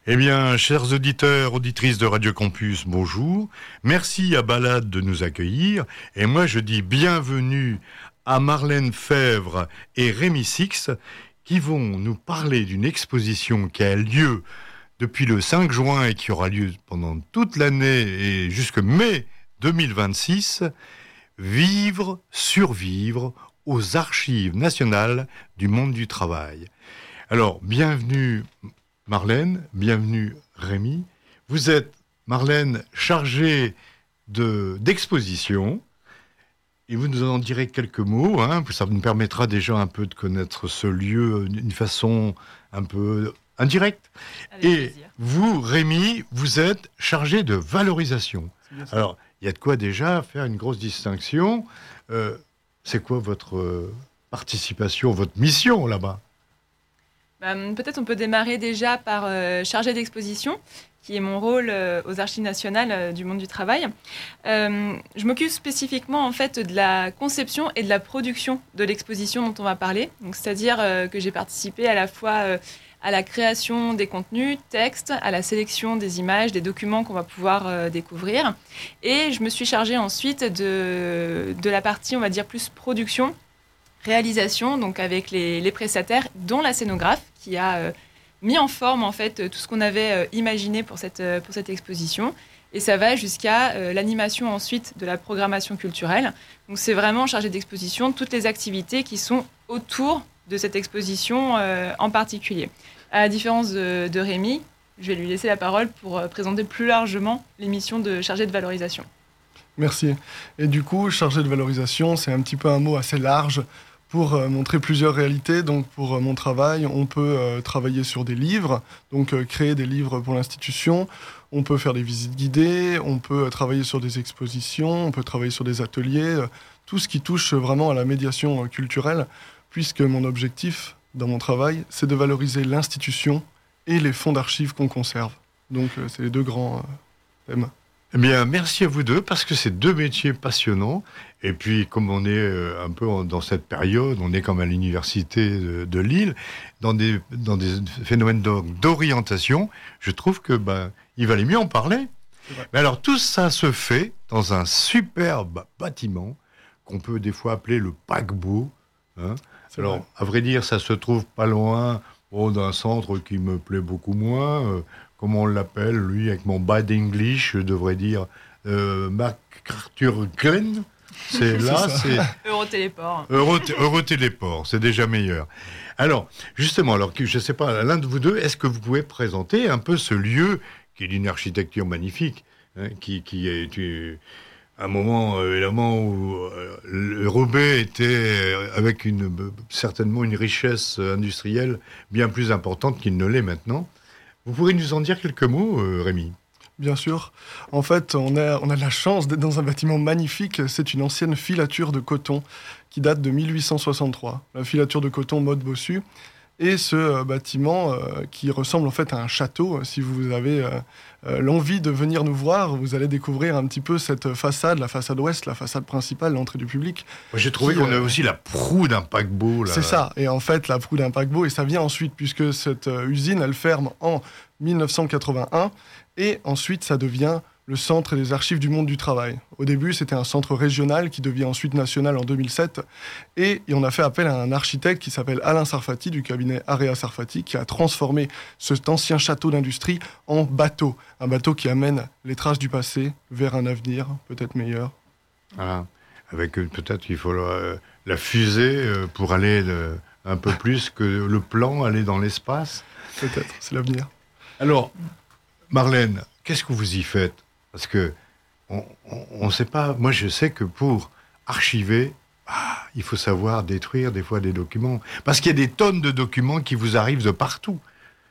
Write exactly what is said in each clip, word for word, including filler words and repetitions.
Eh bien, chers auditeurs, auditrices de Radio Campus, bonjour. Merci à Balade de nous accueillir. Et moi, je dis bienvenue à Marlène Fèvre et Rémi Six, qui vont nous parler d'une exposition qui a lieu depuis le cinq juin et qui aura lieu pendant toute l'année et jusque mai deux mille vingt-six. Vivre, survivre aux archives nationales du monde du travail. Alors, bienvenue Marlène, bienvenue Rémi. Vous êtes, Marlène, chargée de, d'exposition et vous nous en direz quelques mots. Hein, ça nous permettra déjà un peu de connaître ce lieu d'une façon un peu indirecte. Avec et plaisir. Vous, Rémi, vous êtes chargée de valorisation. Alors, il y a de quoi déjà faire une grosse distinction. Euh, c'est quoi votre euh, participation, votre mission là-bas ? Ben, peut-être on peut démarrer déjà par euh, chargé d'exposition, qui est mon rôle euh, aux Archives nationales euh, du monde du travail. Euh, je m'occupe spécifiquement en fait de la conception et de la production de l'exposition dont on va parler. Donc, c'est-à-dire euh, que j'ai participé à la fois euh, à la création des contenus, textes, à la sélection des images, des documents qu'on va pouvoir euh, découvrir. Et je me suis chargée ensuite de, de la partie, on va dire, plus production, réalisation, donc avec les, les prestataires, dont la scénographe, qui a euh, mis en forme en fait tout ce qu'on avait euh, imaginé pour cette, euh, pour cette exposition. Et ça va jusqu'à euh, l'animation ensuite de la programmation culturelle. Donc c'est vraiment chargé d'exposition toutes les activités qui sont autour de cette exposition euh, en particulier. À la différence de, de Rémi, je vais lui laisser la parole pour euh, présenter plus largement les missions de chargé de valorisation. Merci. Et du coup, chargé de valorisation, c'est un petit peu un mot assez large pour euh, montrer plusieurs réalités. Donc pour euh, mon travail, on peut euh, travailler sur des livres, donc euh, créer des livres pour l'institution. On peut faire des visites guidées, on peut euh, travailler sur des expositions, on peut travailler sur des ateliers, euh, tout ce qui touche vraiment à la médiation euh, culturelle, puisque mon objectif dans mon travail, c'est de valoriser l'institution et les fonds d'archives qu'on conserve. Donc euh, c'est les deux grands euh, thèmes. Eh bien, merci à vous deux, parce que c'est deux métiers passionnants. Et puis, comme on est un peu dans cette période, on est comme à l'université de, de Lille, dans des, dans des phénomènes d'orientation, je trouve que ben, il valait mieux en parler. Mais alors, tout ça se fait dans un superbe bâtiment qu'on peut des fois appeler le paquebot. Hein. Alors, vrai. À vrai dire, ça se trouve pas loin oh, d'un centre qui me plaît beaucoup moins. Euh, Comment on l'appelle, lui, avec mon bad English, je devrais dire euh, MacArthur Glen. C'est là, c'est... Eurotéléport. Euro, Eurotéléport, c'est déjà meilleur. Alors, justement, alors, je ne sais pas, l'un de vous deux, est-ce que vous pouvez présenter un peu ce lieu qui est d'une architecture magnifique, hein, qui, qui est un moment, évidemment, où euh, le Roubaix était avec une, certainement une richesse industrielle bien plus importante qu'il ne l'est maintenant. Vous pourriez nous en dire quelques mots, euh, Rémi ? Bien sûr. En fait, on a, on a la chance d'être dans un bâtiment magnifique. C'est une ancienne filature de coton qui date de mille huit cent soixante-trois. La filature de coton mode bossu. Et ce euh, bâtiment euh, qui ressemble en fait à un château. Si vous avez euh, euh, l'envie de venir nous voir, vous allez découvrir un petit peu cette façade, la façade ouest, la façade principale, l'entrée du public. Moi, j'ai trouvé qui, qu'on euh, a aussi la proue d'un paquebot. Là. C'est ça. Et en fait, la proue d'un paquebot. Et ça vient ensuite, puisque cette euh, usine, elle ferme en mille neuf cent quatre-vingt-un. Et ensuite, ça devient le centre des archives du monde du travail. Au début, c'était un centre régional qui devient ensuite national en deux mille sept. Et on a fait appel à un architecte qui s'appelle Alain Sarfati, du cabinet Area Sarfati, qui a transformé cet ancien château d'industrie en bateau. Un bateau qui amène les traces du passé vers un avenir peut-être meilleur. Voilà. Avec peut-être qu'il faut la, la fusée pour aller le, un peu plus que le plan, aller dans l'espace. Peut-être, c'est l'avenir. Alors, Marlène, qu'est-ce que vous y faites ? Parce que on ne sait pas. Moi, je sais que pour archiver, ah, il faut savoir détruire des fois des documents. Parce qu'il y a des tonnes de documents qui vous arrivent de partout,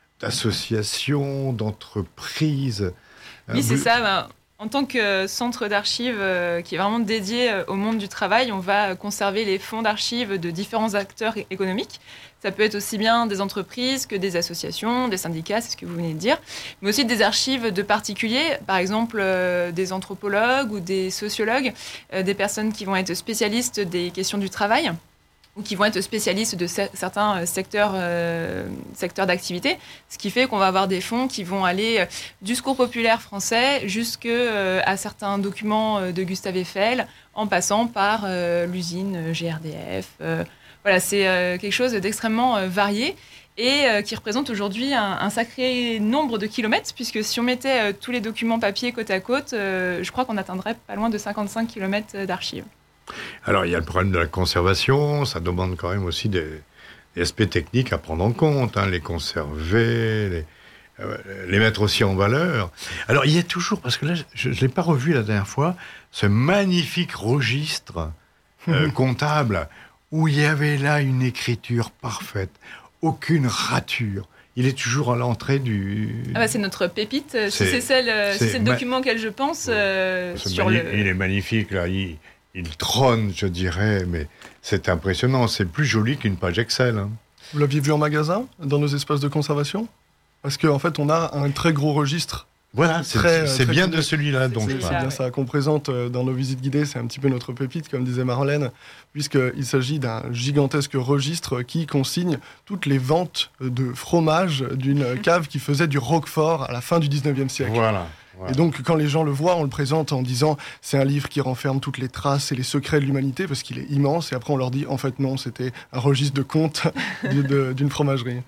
d'associations, d'entreprises. Oui, c'est ça. Ben, en tant que centre d'archives euh, qui est vraiment dédié euh, au monde du travail, on va conserver les fonds d'archives de différents acteurs économiques. Ça peut être aussi bien des entreprises que des associations, des syndicats, c'est ce que vous venez de dire, mais aussi des archives de particuliers, par exemple euh, des anthropologues ou des sociologues, euh, des personnes qui vont être spécialistes des questions du travail, ou qui vont être spécialistes de c- certains secteurs, euh, secteurs d'activité, ce qui fait qu'on va avoir des fonds qui vont aller du secours populaire français jusqu'à euh, certains documents de Gustave Eiffel, en passant par euh, l'usine G R D F. Euh, voilà, c'est euh, quelque chose d'extrêmement euh, varié et euh, qui représente aujourd'hui un, un sacré nombre de kilomètres, puisque si on mettait euh, tous les documents papier côte à côte, euh, je crois qu'on atteindrait pas loin de cinquante-cinq kilomètres d'archives. Alors, il y a le problème de la conservation, ça demande quand même aussi des, des aspects techniques à prendre en compte, hein, les conserver, les, euh, les mettre aussi en valeur. Alors, il y a toujours, parce que là, je ne l'ai pas revu la dernière fois, ce magnifique registre euh, comptable où il y avait là une écriture parfaite, aucune rature. Il est toujours à l'entrée du... Ah bah c'est notre pépite, c'est, si c'est, celle, c'est, si c'est le ma... document auquel je pense. Euh, sur mani- le... Il est magnifique, là, il... Il trône, je dirais, mais c'est impressionnant. C'est plus joli qu'une page Excel. Hein. Vous l'aviez vu en magasin, dans nos espaces de conservation ? Parce qu'en en fait, on a un très gros registre. Voilà, c'est, très, c'est très bien complet. de celui-là dont C'est, je c'est parle. bien ouais. ça qu'on présente dans nos visites guidées. C'est un petit peu notre pépite, comme disait Marlène, puisqu'il s'agit d'un gigantesque registre qui consigne toutes les ventes de fromage d'une cave qui faisait du Roquefort à la fin du dix-neuvième siècle. Voilà. Voilà. Et donc, quand les gens le voient, on le présente en disant c'est un livre qui renferme toutes les traces et les secrets de l'humanité, parce qu'il est immense. Et après, on leur dit en fait, non, c'était un registre de comptes de, de, d'une fromagerie.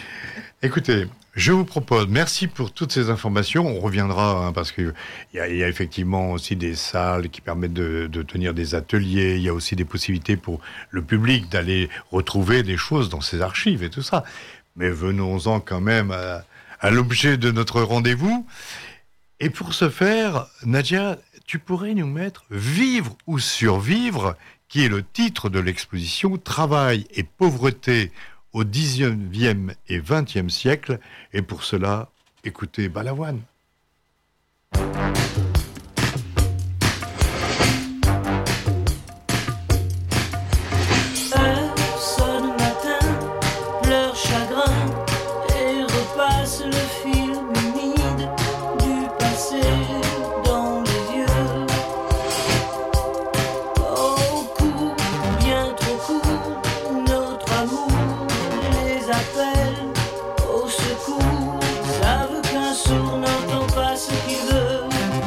Écoutez, je vous propose, merci pour toutes ces informations. On reviendra, hein, parce qu'il y, y a effectivement aussi des salles qui permettent de, de tenir des ateliers. Il y a aussi des possibilités pour le public d'aller retrouver des choses dans ces archives et tout ça. Mais venons-en quand même à, à l'objet de notre rendez-vous. Et pour ce faire, Nadia, tu pourrais nous mettre « Vivre ou survivre », qui est le titre de l'exposition « Travail et pauvreté au dix-neuvième et vingtième siècle ». Et pour cela, écoutez Balavoine. Au secours, savent qu'un sourd n'entend pas ce qu'il veut.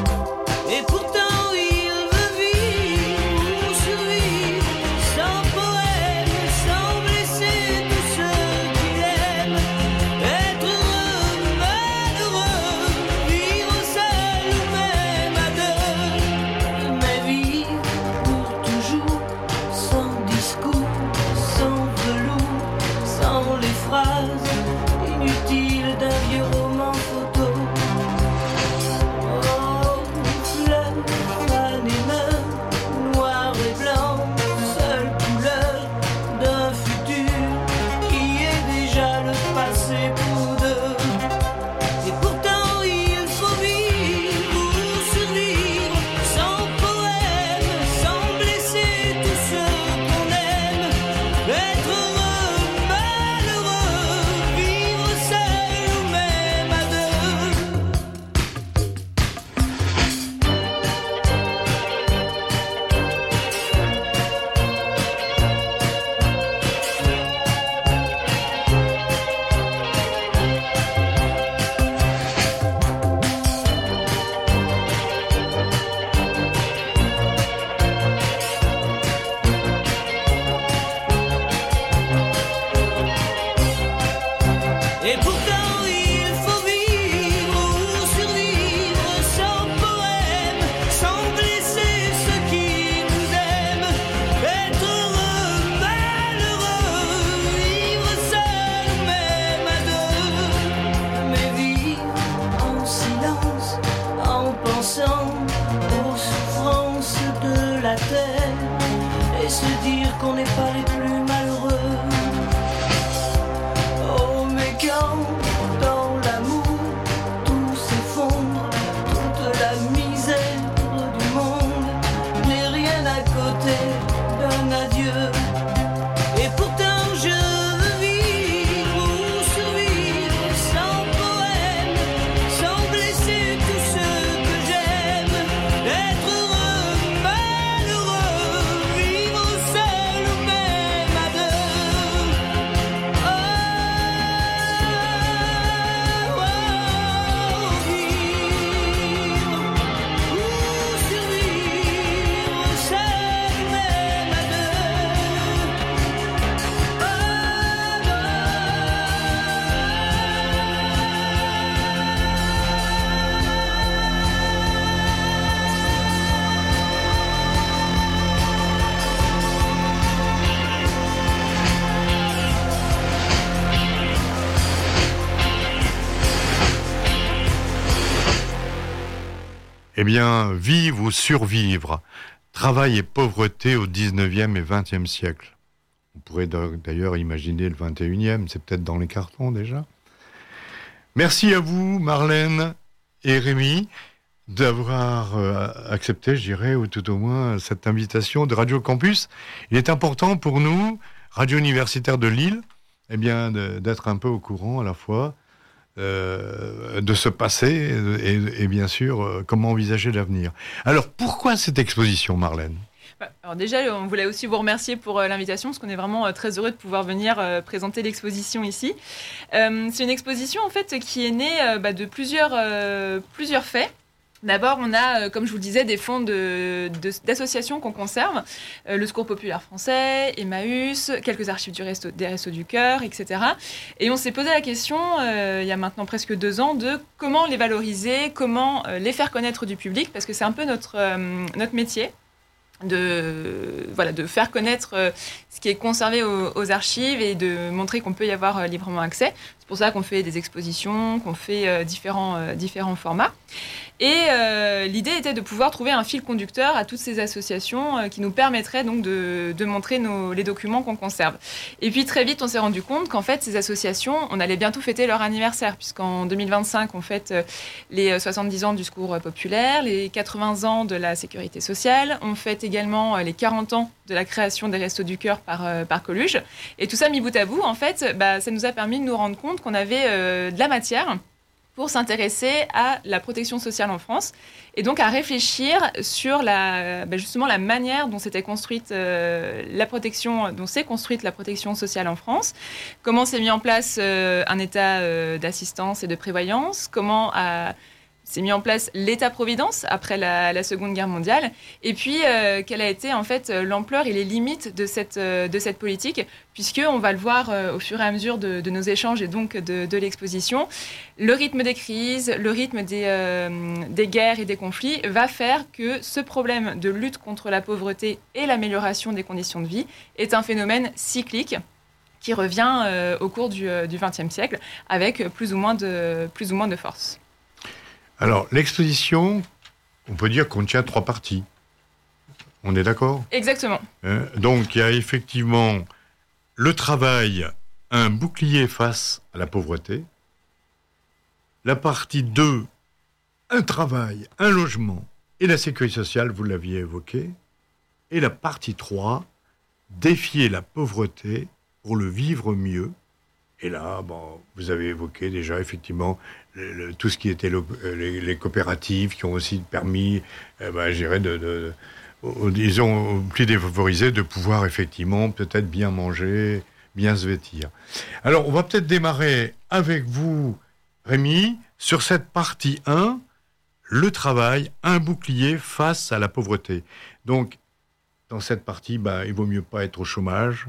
Eh bien, vivre ou survivre, travail et pauvreté au dix-neuvième et vingtième siècle. On pourrait d'ailleurs imaginer le vingt et unième, c'est peut-être dans les cartons déjà. Merci à vous, Marlène et Rémi, d'avoir euh, accepté, je dirais, ou tout au moins, cette invitation de Radio Campus. Il est important pour nous, Radio Universitaire de Lille, eh bien, de, d'être un peu au courant à la fois euh, de ce passé et, et bien sûr, euh, comment envisager l'avenir. Alors, pourquoi cette exposition, Marlène ? Alors déjà, on voulait aussi vous remercier pour l'invitation, parce qu'on est vraiment très heureux de pouvoir venir présenter l'exposition ici. Euh, c'est une exposition en fait qui est née bah, de plusieurs, euh, plusieurs faits. D'abord, on a, comme je vous le disais, des fonds de, de, d'associations qu'on conserve, euh, le Secours populaire français, Emmaüs, quelques archives du resto, des Restos du Cœur, et cetera. Et on s'est posé la question, euh, il y a maintenant presque deux ans, de comment les valoriser, comment euh, les faire connaître du public, parce que c'est un peu notre, euh, notre métier. De, voilà, de faire connaître euh, ce qui est conservé aux, aux archives et de montrer qu'on peut y avoir euh, librement accès. C'est pour ça qu'on fait des expositions, qu'on fait euh, différents, euh, différents formats. Et euh, l'idée était de pouvoir trouver un fil conducteur à toutes ces associations euh, qui nous permettraient donc de, de montrer nos, les documents qu'on conserve. Et puis très vite, on s'est rendu compte qu'en fait, ces associations, on allait bientôt fêter leur anniversaire, puisqu'en deux mille vingt-cinq, on fête euh, les soixante-dix ans du Secours populaire, les quatre-vingts ans de la Sécurité sociale, on fête également euh, les quarante ans de la création des Restos du Cœur par, euh, par Coluche. Et tout ça mis bout à bout, en fait, bah, ça nous a permis de nous rendre compte qu'on avait euh, de la matière pour s'intéresser à la protection sociale en France et donc à réfléchir sur la, bah justement la manière dont s'était construite euh, la protection, dont s'est construite la protection sociale en France, comment s'est mis en place euh, un état euh, d'assistance et de prévoyance, comment a s'est mis en place l'État-providence après la, la Seconde Guerre mondiale, et puis euh, quelle a été en fait l'ampleur et les limites de cette, euh, de cette politique, puisqu'on va le voir euh, au fur et à mesure de, de nos échanges et donc de, de l'exposition, le rythme des crises, le rythme des, euh, des guerres et des conflits va faire que ce problème de lutte contre la pauvreté et l'amélioration des conditions de vie est un phénomène cyclique qui revient euh, au cours du vingtième siècle avec plus ou moins de, plus ou moins de force. Alors, l'exposition, on peut dire qu'on tient trois parties. On est d'accord ? Exactement. Euh, donc, il y a effectivement le travail, un bouclier face à la pauvreté. La partie deux, un travail, un logement et la sécurité sociale, vous l'aviez évoqué. Et la partie trois, défier la pauvreté pour le vivre mieux. Et là, bon, vous avez évoqué déjà effectivement le, le, tout ce qui était le, les, les coopératives qui ont aussi permis, eh ben, je dirais, de, de, de, disons, aux plus défavorisés de pouvoir effectivement peut-être bien manger, bien se vêtir. Alors, on va peut-être démarrer avec vous, Rémi, sur cette partie un, le travail, un bouclier face à la pauvreté. Donc, dans cette partie, ben, il vaut mieux pas être au chômage.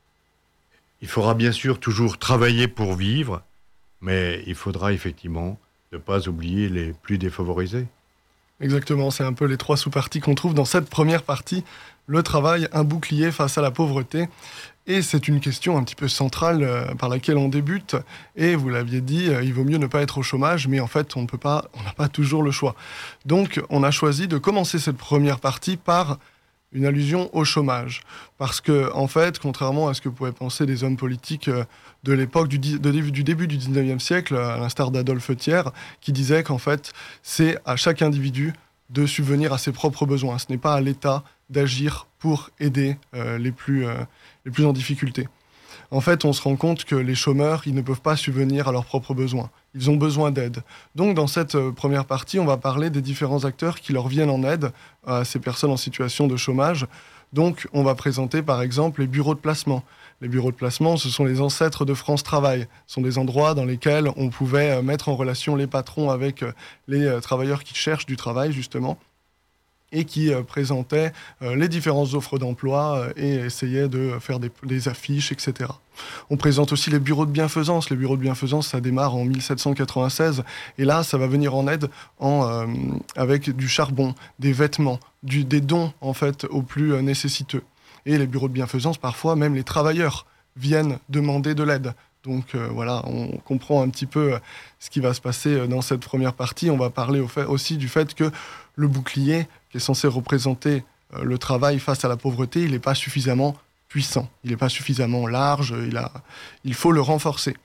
Il faudra bien sûr toujours travailler pour vivre, mais il faudra effectivement ne pas oublier les plus défavorisés. Exactement, c'est un peu les trois sous-parties qu'on trouve dans cette première partie. Le travail, un bouclier face à la pauvreté. Et c'est une question un petit peu centrale euh, par laquelle on débute. Et vous l'aviez dit, euh, il vaut mieux ne pas être au chômage, mais en fait, on ne peut pas, on n'a pas toujours le choix. Donc, on a choisi de commencer cette première partie par une allusion au chômage. Parce que, en fait, contrairement à ce que pouvaient penser les hommes politiques de l'époque du, de, du début du dix-neuvième siècle, à l'instar d'Adolphe Thiers, qui disait qu'en fait, c'est à chaque individu de subvenir à ses propres besoins. Ce n'est pas à l'État d'agir pour aider euh, les, plus, euh, les plus en difficulté. En fait, on se rend compte que les chômeurs, ils ne peuvent pas subvenir à leurs propres besoins. Ils ont besoin d'aide. Donc, dans cette euh, première partie, on va parler des différents acteurs qui leur viennent en aide à ces personnes en situation de chômage. Donc, on va présenter, par exemple, les bureaux de placement. Les bureaux de placement, ce sont les ancêtres de France Travail. Ce sont des endroits dans lesquels on pouvait euh, mettre en relation les patrons avec euh, les euh, travailleurs qui cherchent du travail, justement, et qui euh, présentait euh, les différentes offres d'emploi euh, et essayait de faire des, des affiches, et cetera. On présente aussi les bureaux de bienfaisance. Les bureaux de bienfaisance, ça démarre en mille sept cent quatre-vingt-seize, et là, ça va venir en aide en, euh, avec du charbon, des vêtements, du, des dons, en fait, aux plus euh, nécessiteux. Et les bureaux de bienfaisance, parfois, même les travailleurs viennent demander de l'aide. Donc euh, voilà, on comprend un petit peu ce qui va se passer dans cette première partie. On va parler au fait, aussi du fait que le bouclier, qui est censé représenter euh, le travail face à la pauvreté, il n'est pas suffisamment puissant, il n'est pas suffisamment large, il, a, il faut le renforcer.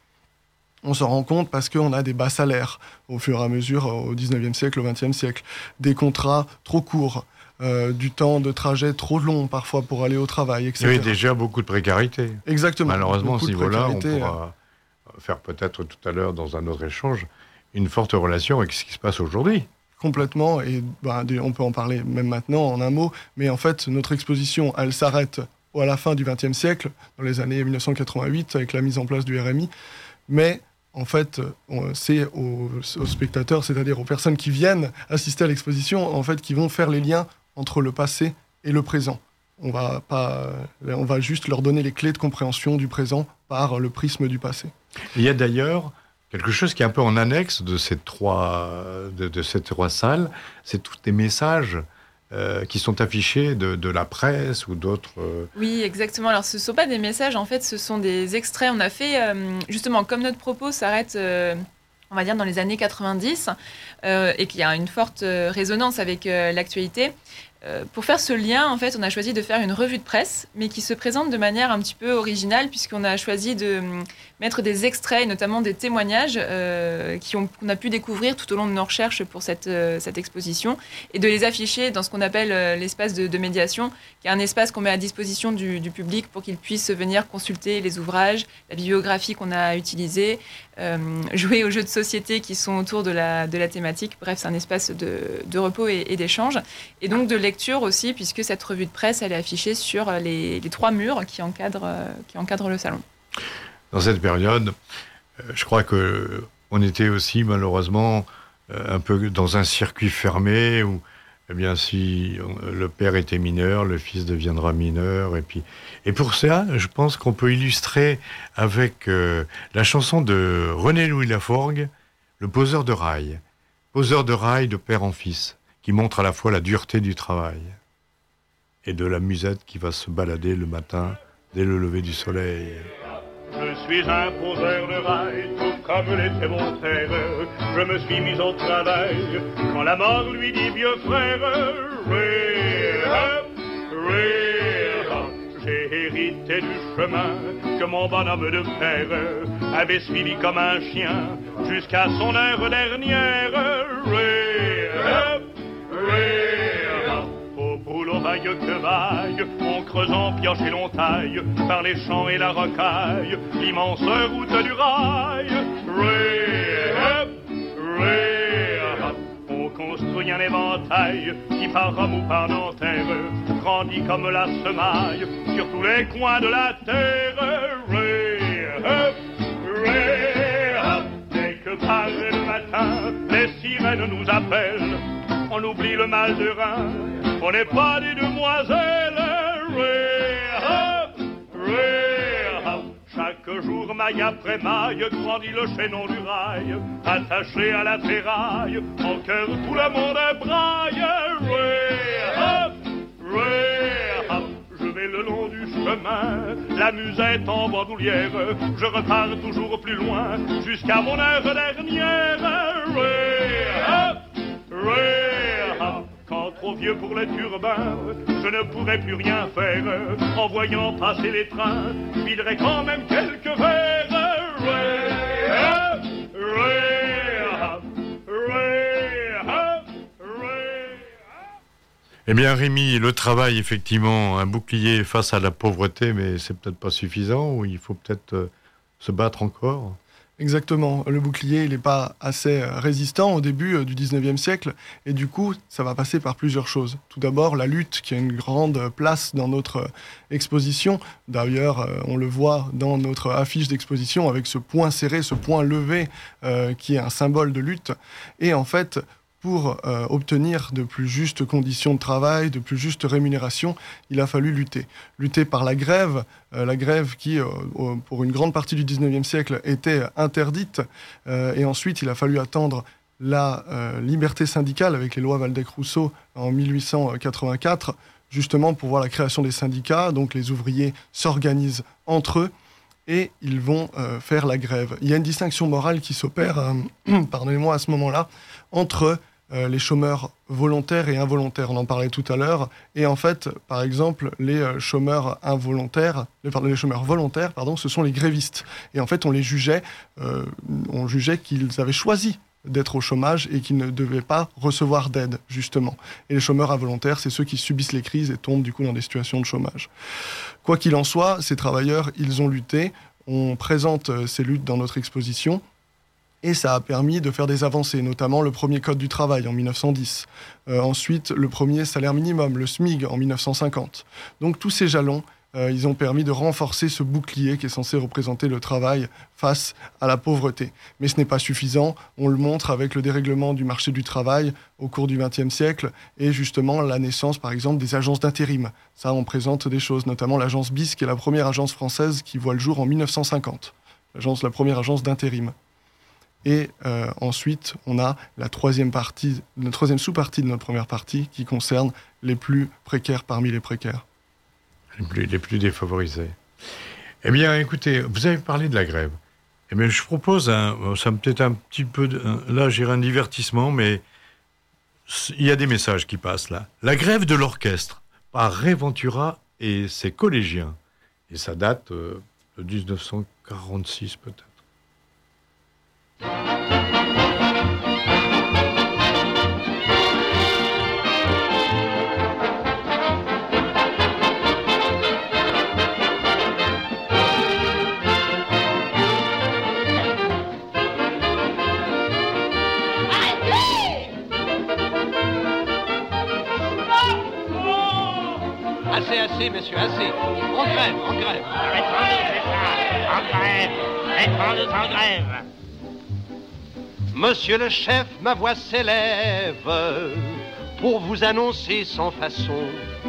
On s'en rend compte parce qu'on a des bas salaires au fur et à mesure au dix-neuvième siècle, au vingtième siècle, des contrats trop courts, Euh, du temps de trajet trop long parfois pour aller au travail, et cetera. Il y avait déjà beaucoup de précarité. Exactement. Malheureusement, à ce niveau-là, on euh... pourra faire peut-être tout à l'heure dans un autre échange une forte relation avec ce qui se passe aujourd'hui. Complètement, et bah, on peut en parler même maintenant en un mot, mais en fait, notre exposition, elle s'arrête à la fin du vingtième siècle, dans les années mille neuf cent quatre-vingt-huit, avec la mise en place du R M I, mais en fait, on, c'est aux, aux spectateurs, c'est-à-dire aux personnes qui viennent assister à l'exposition, en fait, qui vont faire les liens entre le passé et le présent. On va pas, on va juste leur donner les clés de compréhension du présent par le prisme du passé. Il y a d'ailleurs quelque chose qui est un peu en annexe de ces trois, de, de ces trois salles, c'est tous les messages euh, qui sont affichés de, de la presse ou d'autres... Euh... Oui, exactement. Alors, ce ne sont pas des messages, en fait, ce sont des extraits. On a fait, euh, justement, comme notre propos s'arrête... Euh on va dire dans les années quatre-vingt-dix, euh, et qu'il y a une forte euh, résonance avec euh, l'actualité. Euh, pour faire ce lien, en fait, on a choisi de faire une revue de presse, mais qui se présente de manière un petit peu originale, puisqu'on a choisi de euh, mettre des extraits, notamment des témoignages euh, qui ont, qu'on a pu découvrir tout au long de nos recherches pour cette, euh, cette exposition, et de les afficher dans ce qu'on appelle euh, l'espace de, de médiation, qui est un espace qu'on met à disposition du, du public pour qu'il puisse venir consulter les ouvrages, la bibliographie qu'on a utilisée, euh, jouer aux jeux de société qui sont autour de la, de la thématique. Bref, c'est un espace de, de repos et, et d'échange. Et donc de lecture aussi, puisque cette revue de presse, elle est affichée sur les, les trois murs qui encadrent, euh, qui encadrent le salon. Dans cette période, euh, je crois qu'on était aussi malheureusement euh, un peu dans un circuit fermé où, eh bien, si on, le père était mineur, le fils deviendra mineur. Et, puis, et pour ça, je pense qu'on peut illustrer avec euh, la chanson de René-Louis Laforgue, Le poseur de rail. Poseur de rail de père en fils, qui montre à la fois la dureté du travail et de la musette qui va se balader le matin dès le lever du soleil. Je suis un poseur de rail, tout comme l'était mon père. Je me suis mis au travail quand la mort lui dit, vieux frère, j'ai hérité du chemin que mon bonhomme de père avait suivi comme un chien jusqu'à son heure dernière. Au boulot vaille que vaille, on creuse, on pioche et l'on taille par les champs et la rocaille, l'immense route du rail. On construit un éventail qui par Rome ou par Nanterre grandit comme la semaille sur tous les coins de la terre. Dès que paraît le matin, les sirènes nous appellent. On oublie le mal de rein, on n'est pas des demoiselles. Chaque jour, maille après maille, grandit le chaînon du rail, attaché à la ferraille, en cœur tout le monde braille. Je vais le long du chemin, la musette en bandoulière, je repars toujours plus loin, jusqu'à mon heure dernière. Quand trop vieux pour les turbins, je ne pourrai plus rien faire. En voyant passer les trains, je viderai quand même quelques verres. Eh bien, Rémi, le travail, effectivement, un bouclier face à la pauvreté, mais c'est peut-être pas suffisant, ou il faut peut-être euh, se battre encore. Exactement. Le bouclier, il n'est pas assez résistant au début du dix-neuvième siècle. Et du coup, ça va passer par plusieurs choses. Tout d'abord, la lutte, qui a une grande place dans notre exposition. D'ailleurs, on le voit dans notre affiche d'exposition avec ce poing serré, ce poing levé, euh, qui est un symbole de lutte. Et en fait, pour euh, obtenir de plus justes conditions de travail, de plus justes rémunérations, il a fallu lutter. Lutter par la grève, euh, la grève qui, euh, pour une grande partie du dix-neuvième siècle, était interdite. Euh, et ensuite, il a fallu attendre la euh, liberté syndicale avec les lois Waldeck-Rousseau en mille huit cent quatre-vingt-quatre, justement pour voir la création des syndicats. Donc les ouvriers s'organisent entre eux. et ils vont euh, faire la grève. Il y a une distinction morale qui s'opère, euh, pardonnez-moi, à ce moment-là, entre euh, les chômeurs volontaires et involontaires. On en parlait tout à l'heure. Et en fait, par exemple, les euh, chômeurs involontaires, les, pardon, les chômeurs volontaires, pardon, ce sont les grévistes. Et en fait, on les jugeait, euh, on jugeait qu'ils avaient choisi d'être au chômage et qu'ils ne devaient pas recevoir d'aide, justement. Et les chômeurs involontaires, c'est ceux qui subissent les crises et tombent du coup dans des situations de chômage. Quoi qu'il en soit, ces travailleurs, ils ont lutté. On présente euh, ces luttes dans notre exposition. Et ça a permis de faire des avancées, notamment le premier code du travail en dix-neuf cent dix. Euh, ensuite, le premier salaire minimum, le S M I G, en dix-neuf cent cinquante. Donc tous ces jalons, euh, ils ont permis de renforcer ce bouclier qui est censé représenter le travail face à la pauvreté. Mais ce n'est pas suffisant. On le montre avec le dérèglement du marché du travail au cours du vingtième siècle et justement la naissance, par exemple, des agences d'intérim. Ça, on présente des choses, notamment l'agence B I S, qui est la première agence française qui voit le jour en dix-neuf cent cinquante. L'agence, la première agence d'intérim. Et euh, ensuite, on a la troisième partie, la troisième sous-partie de notre première partie qui concerne les plus précaires parmi les précaires. Les plus, les plus défavorisés. Eh bien, écoutez, vous avez parlé de la grève. Eh bien, je propose, un, ça me peut-être un petit peu, de, là, j'irai un divertissement, mais il y a des messages qui passent là. La grève de l'orchestre par Ray Ventura et ses collégiens. Et ça date euh, de dix-neuf cent quarante-six peut-être. Assez, assez, messieurs, assez. En grève, en grève. En grève, mettons-nous en grève. Monsieur le chef, ma voix s'élève pour vous annoncer sans façon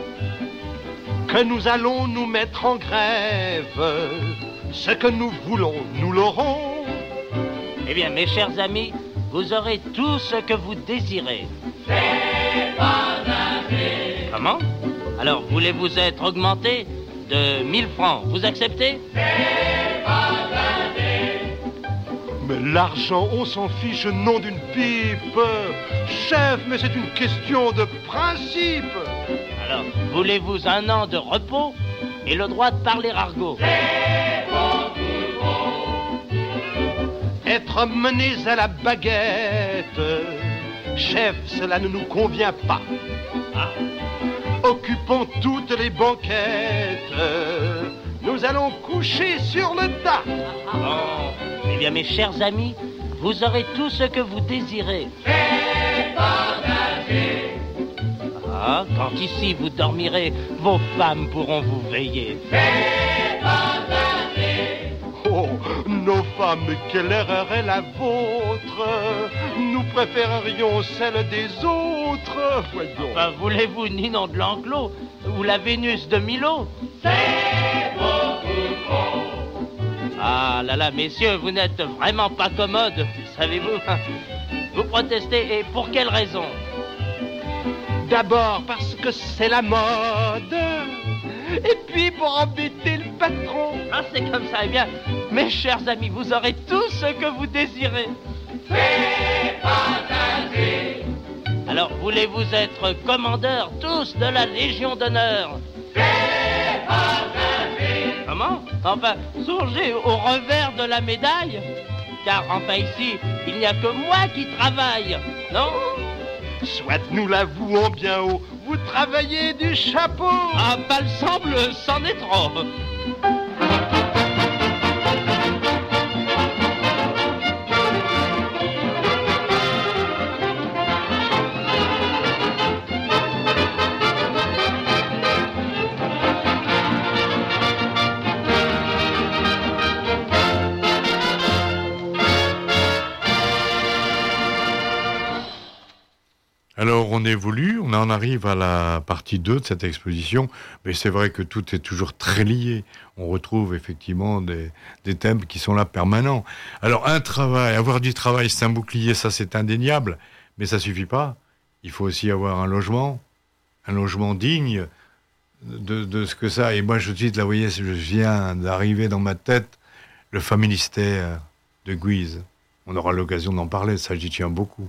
que nous allons nous mettre en grève. Ce que nous voulons, nous l'aurons. Eh bien, mes chers amis, vous aurez tout ce que vous désirez. C'est pas assez. Comment ? Alors, voulez-vous être augmenté de mille francs ? Vous acceptez ? C'est pas assez. Mais l'argent, on s'en fiche, nom d'une pipe. Chef, mais c'est une question de principe. Alors, voulez-vous un an de repos et le droit de parler argot ? C'est beaucoup trop. Être menés à la baguette. Chef, cela ne nous convient pas. Ah. Occupons toutes les banquettes. Nous allons coucher sur le tas. Bon, eh bien, mes chers amis, vous aurez tout ce que vous désirez. C'est partagé. Ah, quand ici vous dormirez, vos femmes pourront vous veiller. C'est partagé. Oh, nos femmes, quelle erreur est la vôtre. Nous préférerions celle des autres. Voyons. Enfin, voulez-vous Ninon de l'Enclos ou la Vénus de Milo ? C'est beaucoup trop. Ah là là, messieurs, vous n'êtes vraiment pas commodes, savez-vous ? Vous protestez, et pour quelle raison ? D'abord parce que c'est la mode. Et puis pour embêter le patron. Ah, c'est comme ça, eh bien, mes chers amis, vous aurez tout ce que vous désirez. C'est partagé. Alors, voulez-vous être commandeurs tous de la Légion d'honneur ? C'est partagé. Comment ? Enfin, songez au revers de la médaille. Car enfin ici, il n'y a que moi qui travaille, non ? Soit nous l'avouons bien haut, vous travaillez du chapeau. Ah, pas le semble, c'en est trop. Alors, on évolue, on en arrive à la partie deux de cette exposition, mais c'est vrai que tout est toujours très lié. On retrouve effectivement des, des thèmes qui sont là permanents. Alors, un travail, avoir du travail, c'est un bouclier, ça c'est indéniable, mais ça suffit pas. Il faut aussi avoir un logement, un logement digne de, de ce que ça. Et moi, je dis, là, vous voyez, je viens d'arriver dans ma tête le Familistère de Guise. On aura l'occasion d'en parler, ça j'y tiens beaucoup.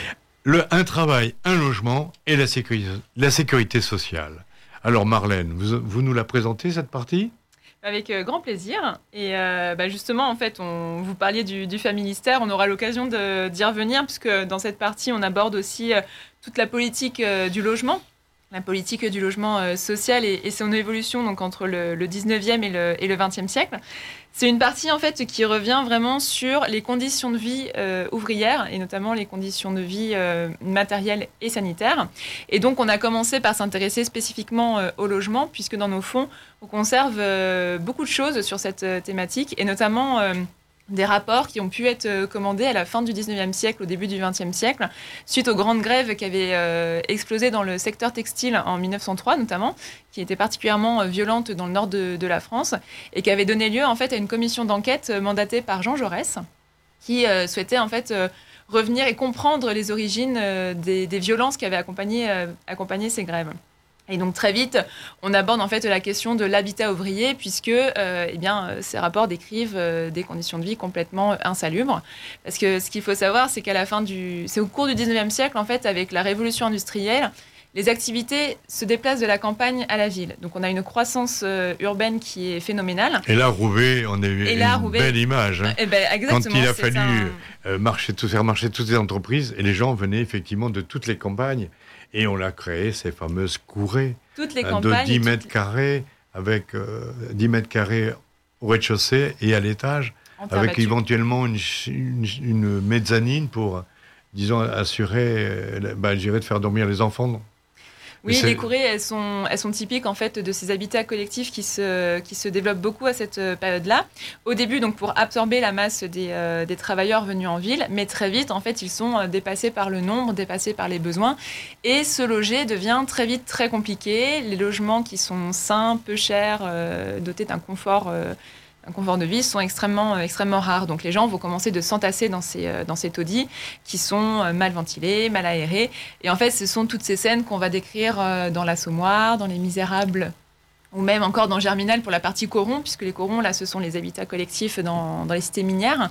Le, un travail, un logement et la sécurité, la sécurité sociale. Alors Marlène, vous, vous nous la présentez cette partie ? Avec euh, grand plaisir. Et euh, bah justement, en fait, on, vous parliez du, du Familistère, on aura l'occasion de, d'y revenir, puisque dans cette partie, on aborde aussi euh, toute la politique euh, du logement, la politique du logement euh, social et, et son évolution donc, entre le, le dix-neuvième et le, et le vingtième siècle. C'est une partie en fait, qui revient vraiment sur les conditions de vie euh, ouvrières, et notamment les conditions de vie euh, matérielles et sanitaires. Et donc, on a commencé par s'intéresser spécifiquement euh, au logement, puisque dans nos fonds, on conserve euh, beaucoup de choses sur cette euh, thématique, et notamment... Euh, des rapports qui ont pu être commandés à la fin du dix-neuvième siècle, au début du vingtième siècle, suite aux grandes grèves qui avaient euh, explosé dans le secteur textile en mille neuf cent trois notamment, qui étaient particulièrement violentes dans le nord de, de la France, et qui avaient donné lieu en fait à une commission d'enquête mandatée par Jean Jaurès, qui euh, souhaitait en fait euh, revenir et comprendre les origines euh, des, des violences qui avaient accompagné, euh, accompagné ces grèves. Et donc très vite, on aborde en fait la question de l'habitat ouvrier, puisque euh, eh bien, ces rapports décrivent euh, des conditions de vie complètement insalubres. Parce que ce qu'il faut savoir, c'est qu'à la fin du, c'est au cours du dix-neuvième siècle, en fait, avec la révolution industrielle, les activités se déplacent de la campagne à la ville. Donc on a une croissance euh, urbaine qui est phénoménale. Et là, Roubaix, on a eu une Roubaix, belle image. Hein. Eh ben, Quand il a fallu un... euh, marcher, tout, faire marcher toutes les entreprises, et les gens venaient effectivement de toutes les campagnes. Et on a créé ces fameuses courées toutes les euh, de dix mètres carrés, avec euh, dix mètres carrés au rez-de-chaussée et à l'étage, avec battue. éventuellement une, une, une mezzanine pour, disons, assurer, euh, bah, je dirais, de faire dormir les enfants. Oui, les courées, elles sont, elles sont typiques en fait de ces habitats collectifs qui se, qui se développent beaucoup à cette période-là. Au début, donc pour absorber la masse des, euh, des travailleurs venus en ville, mais très vite, en fait, ils sont dépassés par le nombre, dépassés par les besoins, et se loger devient très vite très compliqué. Les logements qui sont sains, peu chers, euh, dotés d'un confort. Euh, Un confort de vie sont extrêmement, euh, extrêmement rares. Donc les gens vont commencer de s'entasser dans ces, euh, dans ces taudis qui sont euh, mal ventilés, mal aérés. Et en fait, ce sont toutes ces scènes qu'on va décrire euh, dans l'Assommoir, dans Les Misérables, ou même encore dans Germinal pour la partie corons, puisque les corons, là, ce sont les habitats collectifs dans, dans les cités minières.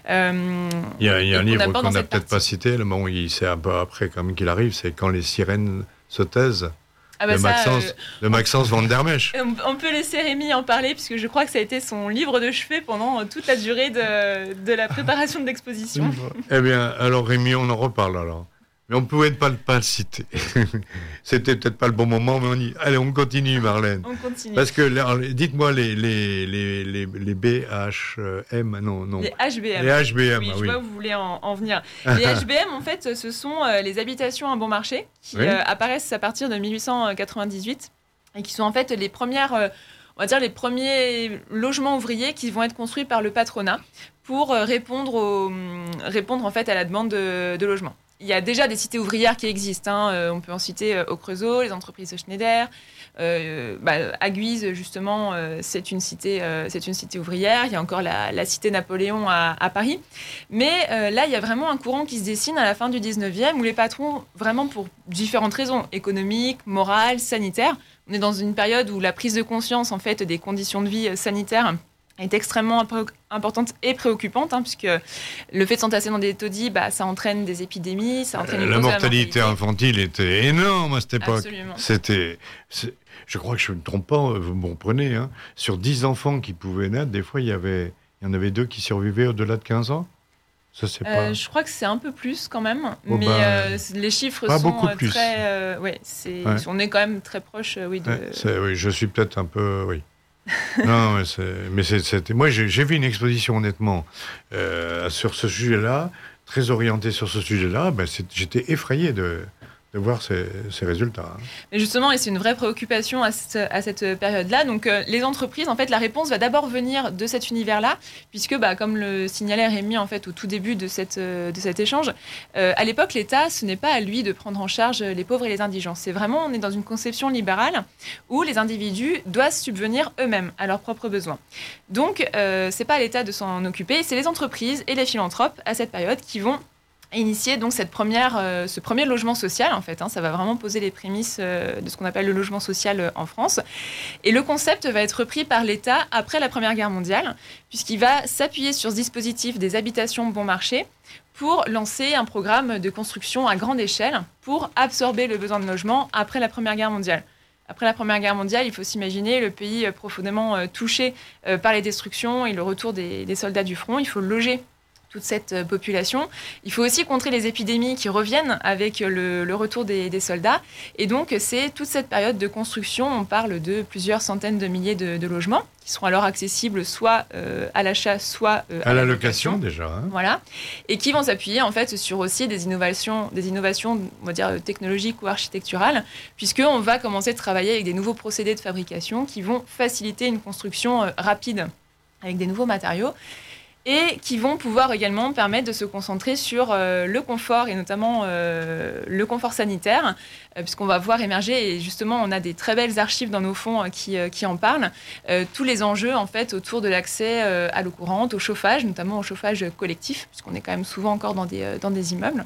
Euh, il y a, il y a un livre qu'on n'a peut-être partie. pas cité, le moment où il, c'est un peu après quand même qu'il arrive, c'est Quand les sirènes se taisent. Ah bah de, ça, Maxence, euh, de Maxence Van der Mesch. On, on peut laisser Rémi en parler, puisque je crois que ça a été son livre de chevet pendant toute la durée de, de la préparation de l'exposition. Eh bien, alors Rémi, on en reparle alors. Mais on ne pouvait pas, pas le citer. C'était peut-être pas le bon moment, mais on y... Allez, on continue, Marlène. On continue. Parce que, alors, dites-moi les, les, les, les, les B H M, non, non. Les H B M. Les H B M, oui, ah, je oui. vois où vous voulez en, en venir. Les H B M, en fait, ce sont euh, les habitations à bon marché qui Oui. euh, apparaissent à partir de mille huit cent quatre-vingt-dix-huit et qui sont en fait les premières... Euh, on va dire les premiers logements ouvriers qui vont être construits par le patronat pour euh, répondre, au, répondre en fait à la demande de, de logement. Il y a déjà des cités ouvrières qui existent. Hein. Euh, on peut en citer euh, au Creusot, les entreprises Schneider. Euh, bah, à Guise, justement, euh, c'est une cité, euh, c'est une cité ouvrière. Il y a encore la, la cité Napoléon à, à Paris. Mais euh, là, il y a vraiment un courant qui se dessine à la fin du dix-neuvième où les patrons, vraiment pour différentes raisons, économiques, morales, sanitaires, on est dans une période où la prise de conscience en fait, des conditions de vie sanitaires est extrêmement importante et préoccupante, hein, puisque le fait de s'entasser dans des taudis, bah, ça entraîne des épidémies, ça entraîne une La hausse de mortalité infantile était énorme à cette époque. Absolument. C'était, c'est- je crois que je ne me trompe pas, vous me comprenez, hein, sur dix enfants qui pouvaient naître, des fois il y, avait, il y en avait deux qui survivaient au-delà de quinze ans. Ça, c'est Euh, pas... je crois que c'est un peu plus quand même, Oh, mais bah, euh, les chiffres pas sont beaucoup euh, plus. très... euh, ouais, c'est, Ouais. on est quand même très proche, euh, oui, de... Ouais, c'est- oui, je suis peut-être un peu... Oui. non, mais, c'est, mais c'est, c'était, moi j'ai, j'ai vu une exposition honnêtement euh, sur ce sujet-là, très orientée sur ce sujet-là. Ben, c'est, j'étais effrayé de, de voir ces, ces résultats. hein. Mais justement, et c'est une vraie préoccupation à cette, à cette période-là. Donc, euh, les entreprises, en fait, la réponse va d'abord venir de cet univers-là, puisque, bah, comme le signalait Rémi, en fait, au tout début de, cette, euh, de cet échange, euh, à l'époque, l'État, ce n'est pas à lui de prendre en charge les pauvres et les indigents. C'est vraiment, on est dans une conception libérale où les individus doivent subvenir eux-mêmes à leurs propres besoins. Donc, euh, c'est pas à l'État de s'en occuper, c'est les entreprises et les philanthropes à cette période qui vont initié donc cette première, euh, ce premier logement social en fait. Hein, ça va vraiment poser les prémices euh, de ce qu'on appelle le logement social euh, en France. Et le concept va être repris par l'État après la Première Guerre mondiale, puisqu'il va s'appuyer sur ce dispositif des habitations bon marché pour lancer un programme de construction à grande échelle pour absorber le besoin de logement après la Première Guerre mondiale. Après la Première Guerre mondiale, il faut s'imaginer le pays euh, profondément euh, touché euh, par les destructions et le retour des, des soldats du front. Il faut loger toute cette population. Il faut aussi contrer les épidémies qui reviennent avec le, le retour des, des soldats. Et donc, c'est toute cette période de construction. On parle de plusieurs centaines de milliers de, de logements qui seront alors accessibles soit euh, à l'achat, soit euh, à, à la location, location déjà. Hein. Voilà. Et qui vont s'appuyer en fait sur aussi des innovations, des innovations, on va dire technologiques ou architecturales, puisqu'on va commencer de travailler avec des nouveaux procédés de fabrication qui vont faciliter une construction euh, rapide avec des nouveaux matériaux. Et qui vont pouvoir également permettre de se concentrer sur euh, le confort et notamment euh, le confort sanitaire, euh, puisqu'on va voir émerger, et justement on a des très belles archives dans nos fonds euh, qui, euh, qui en parlent, euh, tous les enjeux en fait autour de l'accès euh, à l'eau courante, au chauffage, notamment au chauffage collectif, puisqu'on est quand même souvent encore dans des, euh, dans des immeubles.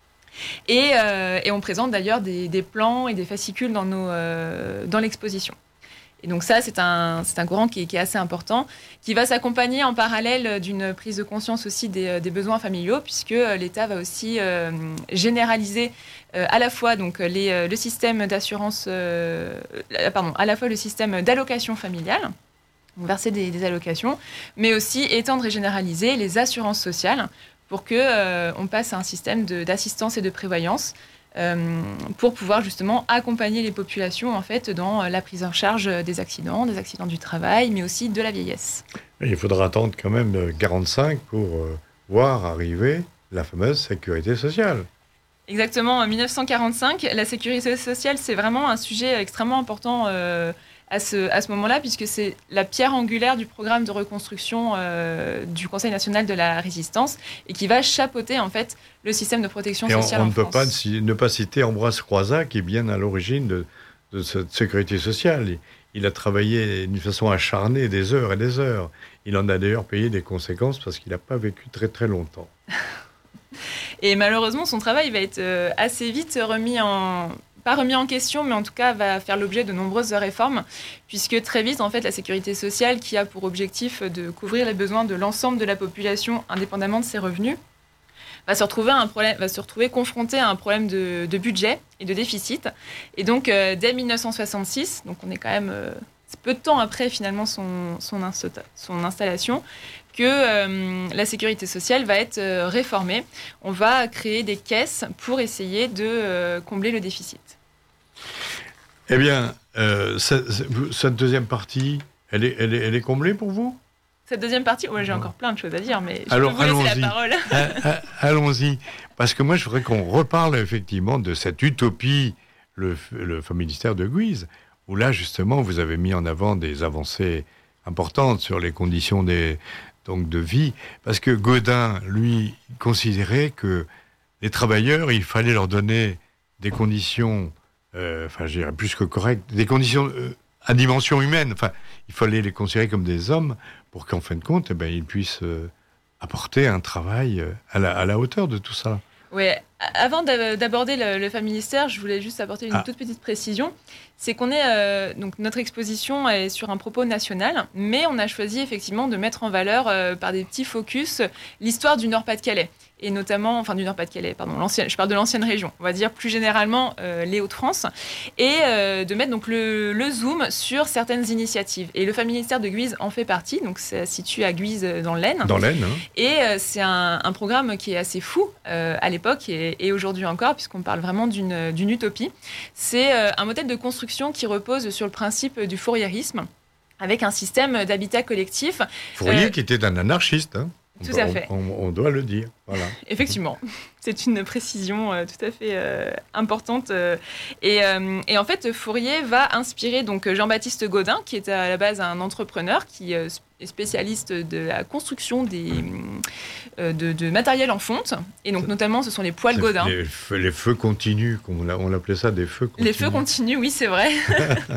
Et, euh, et on présente d'ailleurs des, des plans et des fascicules dans, nos, euh, dans l'exposition. Et donc ça, c'est un, c'est un courant qui est, qui est assez important, qui va s'accompagner en parallèle d'une prise de conscience aussi des, des besoins familiaux, puisque l'État va aussi euh, généraliser euh, à la fois donc, les, le système d'assurance, euh, pardon, à la fois le système d'allocation familiale, verser des, des allocations, mais aussi étendre et généraliser les assurances sociales pour qu'on euh, passe à un système de, d'assistance et de prévoyance, Euh, pour pouvoir justement accompagner les populations en fait, dans la prise en charge des accidents, des accidents du travail, mais aussi de la vieillesse. Et il faudra attendre quand même quarante-cinq pour euh, voir arriver la fameuse sécurité sociale. Exactement, en dix-neuf cent quarante-cinq, la sécurité sociale, c'est vraiment un sujet extrêmement important euh, à ce, à ce moment-là, puisque c'est la pierre angulaire du programme de reconstruction euh, du Conseil national de la résistance et qui va chapeauter en fait le système de protection et sociale on, on en ne peut France. pas ne pas citer Ambroise Croizat, qui est bien à l'origine de, de cette sécurité sociale. Il, il a travaillé d'une façon acharnée des heures et des heures. Il en a d'ailleurs payé des conséquences parce qu'il n'a pas vécu très très longtemps. Et malheureusement, son travail va être euh, assez vite remis en... pas remis en question, mais en tout cas va faire l'objet de nombreuses réformes, puisque très vite, en fait, la sécurité sociale, qui a pour objectif de couvrir les besoins de l'ensemble de la population, indépendamment de ses revenus, va se retrouver, un problème, va se retrouver confrontée à un problème de, de budget et de déficit. Et donc, euh, dès dix-neuf cent soixante-six, donc on est quand même euh, peu de temps après finalement son, son, insta- son installation, que euh, la sécurité sociale va être euh, réformée. On va créer des caisses pour essayer de euh, combler le déficit. Eh bien, euh, cette, cette deuxième partie, elle est, elle, est, elle est comblée pour vous ? Cette deuxième partie, ouais, j'ai encore plein de choses à dire, mais je Alors, peux vous laisser allons-y. la parole. Allons-y, parce que moi, je voudrais qu'on reparle effectivement de cette utopie, le, le ministère de Guise, où là, justement, vous avez mis en avant des avancées importantes sur les conditions des, donc, de vie, parce que Gaudin, lui, considérait que les travailleurs, il fallait leur donner des conditions, euh, enfin, je dirais plus que correctes, des conditions euh, à dimension humaine, enfin, il fallait les considérer comme des hommes pour qu'en fin de compte, eh ben, ils puissent euh, apporter un travail euh, à, la, à la hauteur de tout ça. Oui, avant d'aborder le, le Famministère, je voulais juste apporter une ah. toute petite précision. C'est qu'on est, euh, donc notre exposition est sur un propos national, mais on a choisi effectivement de mettre en valeur euh, par des petits focus l'histoire du Nord-Pas-de-Calais. Et notamment, enfin du Nord-Pas-de-Calais, pardon, l'ancienne, je parle de l'ancienne région, on va dire plus généralement euh, les Hauts-de-France, et euh, de mettre donc le, le zoom sur certaines initiatives. Et le Famministère de Guise en fait partie, donc ça se situe à Guise dans l'Aisne. Dans l'Aisne, hein. Et euh, c'est un, un programme qui est assez fou euh, à l'époque et, et aujourd'hui encore, puisqu'on parle vraiment d'une, d'une utopie. C'est euh, un modèle de construction qui repose sur le principe du fourriérisme, avec un système d'habitat collectif. Fourier euh, qui était un anarchiste, hein. Tout à fait. On, on, on doit le dire. Voilà. Effectivement, c'est une précision euh, tout à fait euh, importante. Euh, et, euh, et en fait, Fourier va inspirer donc Jean-Baptiste Gaudin, qui est à la base un entrepreneur qui euh, est spécialiste de la construction des, euh, de, de matériel en fonte. Et donc, notamment, ce sont les poêles Gaudin. Les feux, les feux continus, comme on, on appelait ça, des feux continus. Les feux continus, oui, c'est vrai.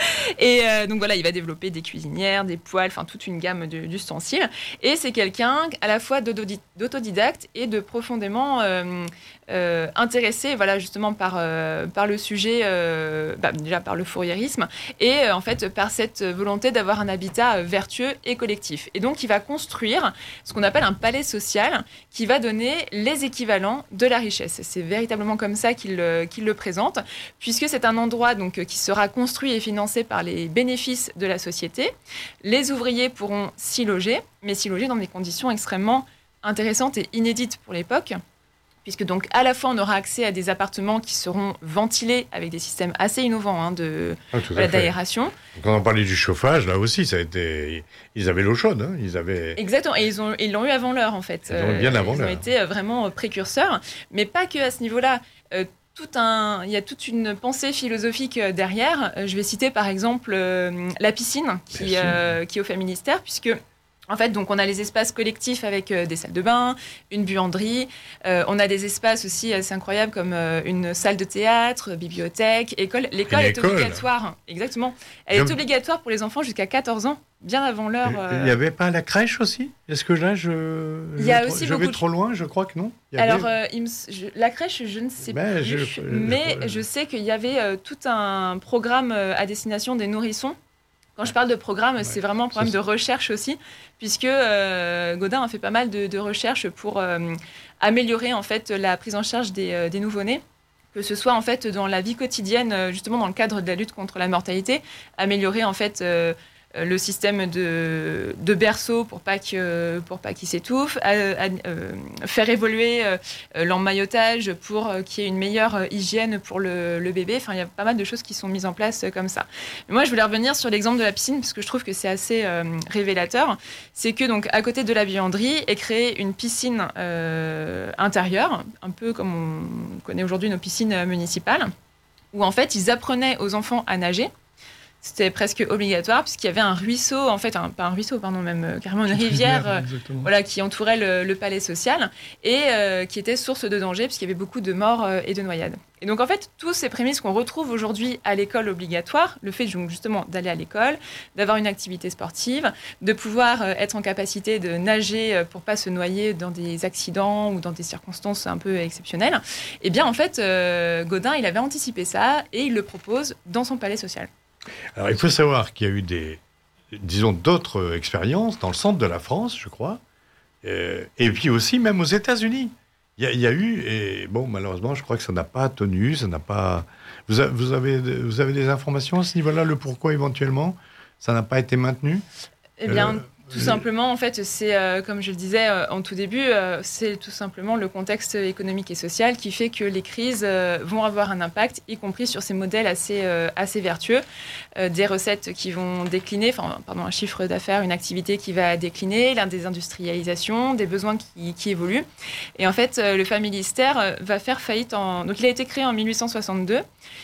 Et euh, donc voilà, il va développer des cuisinières, des poêles, enfin toute une gamme de- d'ustensiles. Et c'est quelqu'un à la fois d'autodi- d'autodidacte et de profondément euh, euh, intéressé, voilà, justement par, euh, par le sujet, euh, bah, déjà par le fourriérisme, et euh, en fait par cette volonté d'avoir un habitat euh, vertueux et collectif. Et donc il va construire ce qu'on appelle un palais social qui va donner les équivalents de la richesse. C'est véritablement comme ça qu'il euh, qu'il le présente, puisque c'est un endroit donc, euh, qui sera construit et financé par les bénéfices de la société. Les ouvriers pourront s'y loger, mais s'y loger dans des conditions extrêmement intéressantes et inédites pour l'époque, puisque donc à la fois on aura accès à des appartements qui seront ventilés avec des systèmes assez innovants hein, de, Ah, tout à voilà, fait. d'aération. Quand on parlait du chauffage, là aussi, ça a été... ils avaient l'eau chaude. Hein. Ils avaient... Exactement, et ils ont, ils l'ont eu avant l'heure en fait. Ils l'ont eu bien avant Ils l'heure. ont été euh, vraiment euh, précurseurs, mais pas que à ce niveau-là. Euh, tout un, il y a toute une pensée philosophique euh, derrière. Euh, je vais citer par exemple euh, la piscine qui, Bien sûr. euh, qui est au fait ministère, puisque en fait, donc, on a les espaces collectifs avec euh, des salles de bain, une buanderie. Euh, on a des espaces aussi assez incroyables comme euh, une salle de théâtre, bibliothèque, école. L'école Une est école. obligatoire. Exactement. Elle Comme- est obligatoire pour les enfants jusqu'à quatorze ans, bien avant l'heure. euh, Il n'y avait pas la crèche aussi? Est-ce que là, je, Il y a je, aussi je beaucoup vais de- trop loin? Je crois que non. Il y avait- Alors, euh, il me s- je- la crèche, je ne sais Ben, plus, je- je- mais je- je sais qu'il y avait euh, tout un programme euh, à destination des nourrissons. Quand je parle de programme, c'est vraiment un programme Ça, de recherche aussi, puisque euh, Godin a fait pas mal de, de recherches pour euh, améliorer en fait la prise en charge des, euh, des nouveau-nés, que ce soit en fait dans la vie quotidienne, euh, justement dans le cadre de la lutte contre la mortalité, améliorer en fait euh, euh, le système de, de berceau pour pas que pour pas qu'il s'étouffe, à- à- euh, faire évoluer euh, euh, l'emmaillotage pour euh, qu'il y ait une meilleure euh, hygiène pour le, le bébé. Enfin, il y a pas mal de choses qui sont mises en place euh, comme ça. Mais moi, je voulais revenir sur l'exemple de la piscine parce que je trouve que c'est assez euh, révélateur. C'est que donc à côté de la buanderie est créée une piscine euh, intérieure, un peu comme on connaît aujourd'hui nos piscines euh, municipales, où en fait ils apprenaient aux enfants à nager. C'était presque obligatoire puisqu'il y avait un ruisseau, en fait, un, pas un ruisseau, pardon, même euh, carrément une Petite rivière, euh, exactement. voilà, qui entourait le, le palais social et euh, qui était source de danger puisqu'il y avait beaucoup de morts euh, et de noyades. Et donc en fait, tous ces prémices qu'on retrouve aujourd'hui à l'école obligatoire, le fait donc, justement d'aller à l'école, d'avoir une activité sportive, de pouvoir euh, être en capacité de nager euh, pour pas se noyer dans des accidents ou dans des circonstances un peu exceptionnelles, eh bien en fait, euh, Godin, il avait anticipé ça et il le propose dans son palais social. Alors, il faut savoir qu'il y a eu des, disons, d'autres euh, expériences dans le centre de la France, je crois, euh, et puis aussi même aux États-Unis. Il y, a, il y a eu, et bon, malheureusement, je crois que ça n'a pas tenu, ça n'a pas. Vous, a- vous, avez, vous avez des informations à ce niveau-là, le pourquoi éventuellement ça n'a pas été maintenu? Eh bien, Euh, tout simplement, en fait, c'est, euh, comme je le disais euh, en tout début, euh, c'est tout simplement le contexte économique et social qui fait que les crises euh, vont avoir un impact, y compris sur ces modèles assez, euh, assez vertueux, euh, des recettes qui vont décliner, enfin, pardon, un chiffre d'affaires, une activité qui va décliner, la désindustrialisation, des besoins qui, qui évoluent. Et en fait, euh, le Familistère euh, va faire faillite en... Donc, il a été créé en mille huit cent soixante-deux.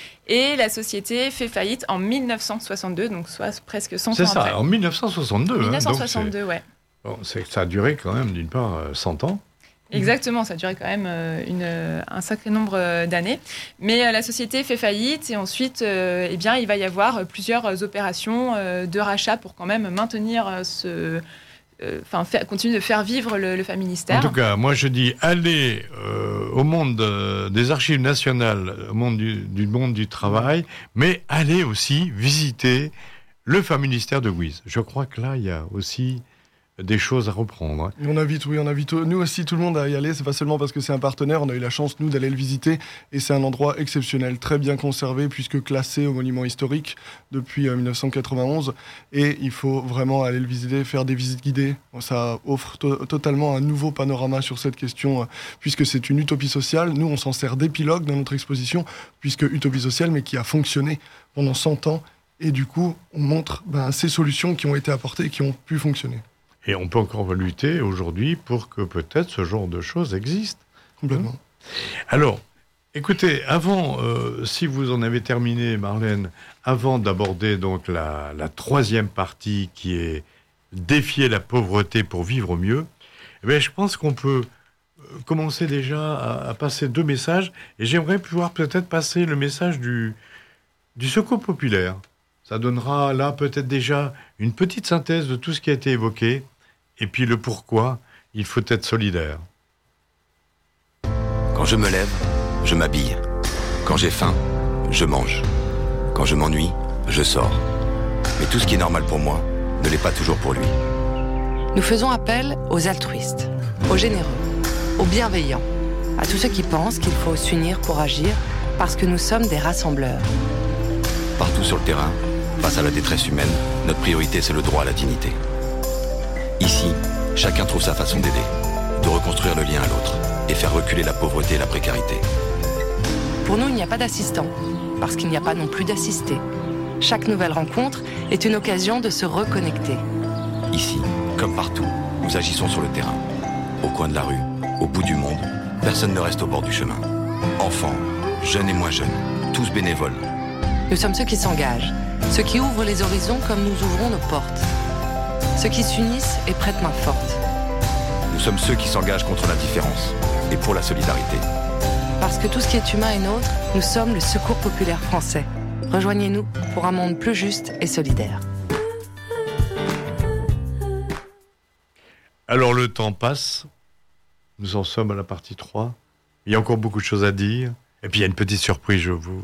Et la société fait faillite en mille neuf cent soixante-deux, donc soit presque cent C'est ans après. ça, en mille neuf cent soixante-deux. hein, mille neuf cent donc soixante-deux, ouais. c'est- bon, c'est- ça a duré quand même, d'une part, euh, cent ans. Exactement, ça a duré quand même euh, une, euh, un sacré nombre euh, d'années. Mais euh, la société fait faillite et ensuite, euh, eh bien, il va y avoir euh, plusieurs opérations euh, de rachat pour quand même maintenir euh, ce... Enfin, faire- continuer de faire vivre le, le En Familistère. tout cas, moi je dis, allez euh, au monde euh, des archives nationales, au monde du, du monde du travail, mais allez aussi visiter le Familistère de Guise. Je crois que là, il y a aussi des choses à reprendre. hein. Et on invite, oui, on invite nous aussi tout le monde à y aller. C'est pas seulement parce que c'est un partenaire. On a eu la chance, nous, d'aller le visiter. Et c'est un endroit exceptionnel, très bien conservé, puisque classé au monument historique depuis euh, mille neuf cent quatre-vingt-onze. Et il faut vraiment aller le visiter, faire des visites guidées. Ça offre to- totalement un nouveau panorama sur cette question, euh, puisque c'est une utopie sociale. Nous, on s'en sert d'épilogue dans notre exposition, puisque utopie sociale, mais qui a fonctionné pendant cent ans. Et du coup, on montre ben, ces solutions qui ont été apportées et qui ont pu fonctionner. Et on peut encore lutter aujourd'hui pour que peut-être ce genre de choses existe. Complètement. Alors, écoutez, avant, euh, si vous en avez terminé, Marlène, avant d'aborder donc la, la troisième partie qui est défier la pauvreté pour vivre mieux, eh bien, je pense qu'on peut euh, commencer déjà à, à passer deux messages. Et j'aimerais pouvoir peut-être passer le message du, du secours populaire. Ça donnera là peut-être déjà une petite synthèse de tout ce qui a été évoqué, et puis le pourquoi il faut être solidaire. Quand je me lève, je m'habille. Quand j'ai faim, je mange. Quand je m'ennuie, je sors. Mais tout ce qui est normal pour moi ne l'est pas toujours pour lui. Nous faisons appel aux altruistes, aux généreux, aux bienveillants, à tous ceux qui pensent qu'il faut s'unir pour agir parce que nous sommes des rassembleurs. Partout sur le terrain, face à la détresse humaine, notre priorité c'est le droit à la dignité. Ici, chacun trouve sa façon d'aider, de reconstruire le lien à l'autre et faire reculer la pauvreté et la précarité. Pour nous, il n'y a pas d'assistant, parce qu'il n'y a pas non plus d'assisté. Chaque nouvelle rencontre est une occasion de se reconnecter. Ici, comme partout, nous agissons sur le terrain. Au coin de la rue, au bout du monde, personne ne reste au bord du chemin. Enfants, jeunes et moins jeunes, tous bénévoles. Nous sommes ceux qui s'engagent, ceux qui ouvrent les horizons comme nous ouvrons nos portes. Ceux qui s'unissent et prêtent main forte. Nous sommes ceux qui s'engagent contre l'indifférence et pour la solidarité. Parce que tout ce qui est humain est nôtre, nous sommes le Secours populaire français. Rejoignez-nous pour un monde plus juste et solidaire. Alors le temps passe, nous en sommes à la partie trois, il y a encore beaucoup de choses à dire, et puis il y a une petite surprise, je vous,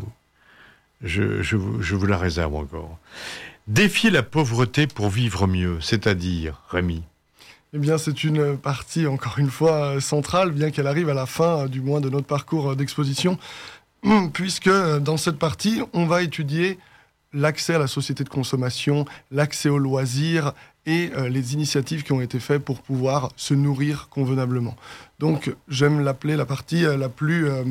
je, je vous, je vous la réserve encore. Défier la pauvreté pour vivre mieux, c'est-à-dire, Rémi? Eh bien, c'est une partie, encore une fois, centrale, bien qu'elle arrive à la fin, du moins, de notre parcours d'exposition, puisque dans cette partie, on va étudier l'accès à la société de consommation, l'accès aux loisirs et euh, les initiatives qui ont été faites pour pouvoir se nourrir convenablement. Donc, j'aime l'appeler la partie euh, la plus... Euh,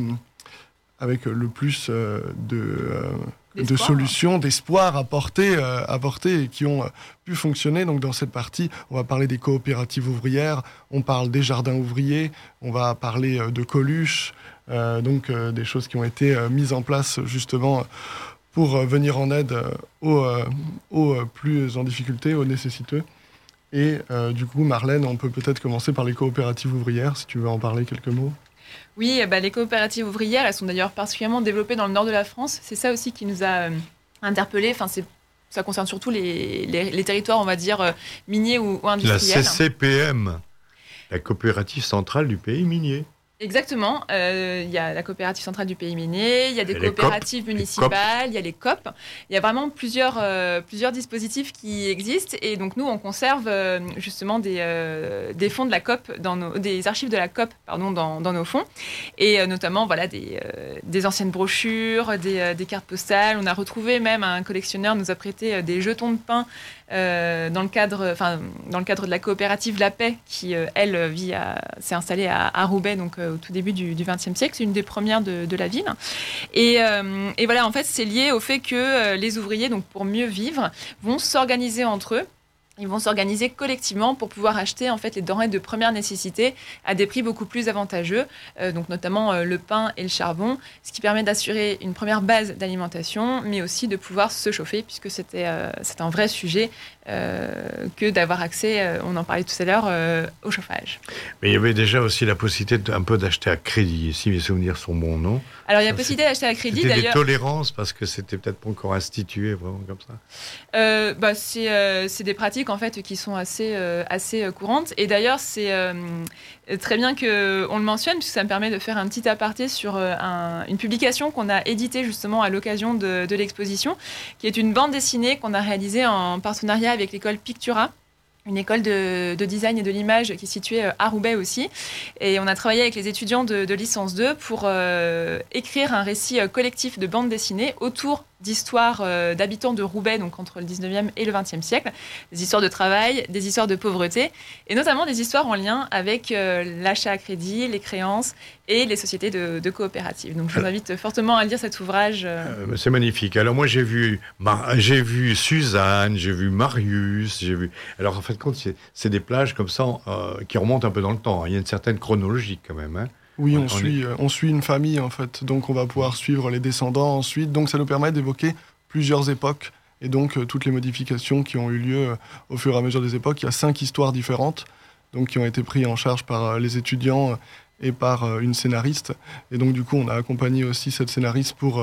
avec le plus euh, de... Euh, de solutions, d'espoir apportés, euh, apportés et qui ont euh, pu fonctionner. Donc dans cette partie, on va parler des coopératives ouvrières, on parle des jardins ouvriers, on va parler euh, de Coluche, euh, donc euh, des choses qui ont été euh, mises en place justement pour euh, venir en aide euh, aux, euh, aux euh, plus en difficulté, aux nécessiteux. Et euh, du coup, Marlène, on peut peut-être commencer par les coopératives ouvrières, si tu veux en parler quelques mots. Oui, bah, les coopératives ouvrières, elles sont d'ailleurs particulièrement développées dans le nord de la France. C'est ça aussi qui nous a euh, interpellés. Enfin, c'est, ça concerne surtout les, les, les territoires, on va dire, euh, miniers ou, ou industriels. La C C P M, la coopérative centrale du pays minier. Exactement. Il euh, y a la coopérative centrale du pays minier, il y a des et coopératives les municipales, il y a les C O P. Il y a vraiment plusieurs, euh, plusieurs dispositifs qui existent. Et donc, nous, on conserve euh, justement des, euh, des fonds de la C O P, dans nos, des archives de la C O P pardon, dans, dans nos fonds. Et euh, notamment, voilà, des, euh, des anciennes brochures, des, euh, des cartes postales. On a retrouvé même, un collectionneur nous a prêté euh, des jetons de pain euh, dans, le cadre, enfin, dans le cadre de la coopérative La Paix, qui, euh, elle, vit à, s'est installée à, à Roubaix, donc euh, au tout début du vingtième siècle. C'est une des premières de, de la ville. Et, euh, et voilà, en fait, c'est lié au fait que euh, les ouvriers, donc pour mieux vivre, vont s'organiser entre eux. Ils vont s'organiser collectivement pour pouvoir acheter en fait les denrées de première nécessité à des prix beaucoup plus avantageux, euh, donc notamment euh, le pain et le charbon, ce qui permet d'assurer une première base d'alimentation, mais aussi de pouvoir se chauffer, puisque c'était, euh, c'est un vrai sujet euh, que d'avoir accès, euh, on en parlait tout à l'heure, euh, au chauffage. Mais il y avait déjà aussi la possibilité de, un peu d'acheter à crédit, si mes souvenirs sont bons, non? Alors il y a la possibilité d'acheter à crédit, c'était d'ailleurs. C'était des tolérances, parce que c'était peut-être pas encore institué, vraiment comme ça. Euh, bah, c'est, euh, c'est des pratiques en fait qui sont assez euh, assez courantes, et d'ailleurs c'est euh, très bien que on le mentionne, puisque ça me permet de faire un petit aparté sur euh, un, une publication qu'on a éditée justement à l'occasion de, de l'exposition, qui est une bande dessinée qu'on a réalisée en partenariat avec l'école Pictura, une école de, de design et de l'image qui est située à Roubaix aussi. Et on a travaillé avec les étudiants de, de licence deux pour euh, écrire un récit collectif de bande dessinée autour d'histoires euh, d'habitants de Roubaix, donc entre le dix-neuvième et le vingtième siècle, des histoires de travail, des histoires de pauvreté, et notamment des histoires en lien avec euh, l'achat à crédit, les créances et les sociétés de, de coopératives. Donc je vous invite fortement à lire cet ouvrage. Euh... Euh, c'est magnifique. Alors moi j'ai vu, Mar- j'ai vu Suzanne, j'ai vu Marius, j'ai vu... Alors en fait, compte, c'est, c'est des plages comme ça euh, qui remontent un peu dans le temps. Il y a une certaine chronologie quand même, hein. Oui, on, on, suit, est... on suit une famille, en fait. Donc, on va pouvoir suivre les descendants ensuite. Donc, ça nous permet d'évoquer plusieurs époques et donc euh, toutes les modifications qui ont eu lieu euh, au fur et à mesure des époques. Il y a cinq histoires différentes donc, qui ont été prises en charge par euh, les étudiants euh, et par euh, une scénariste. Et donc, du coup, on a accompagné aussi cette scénariste pour euh,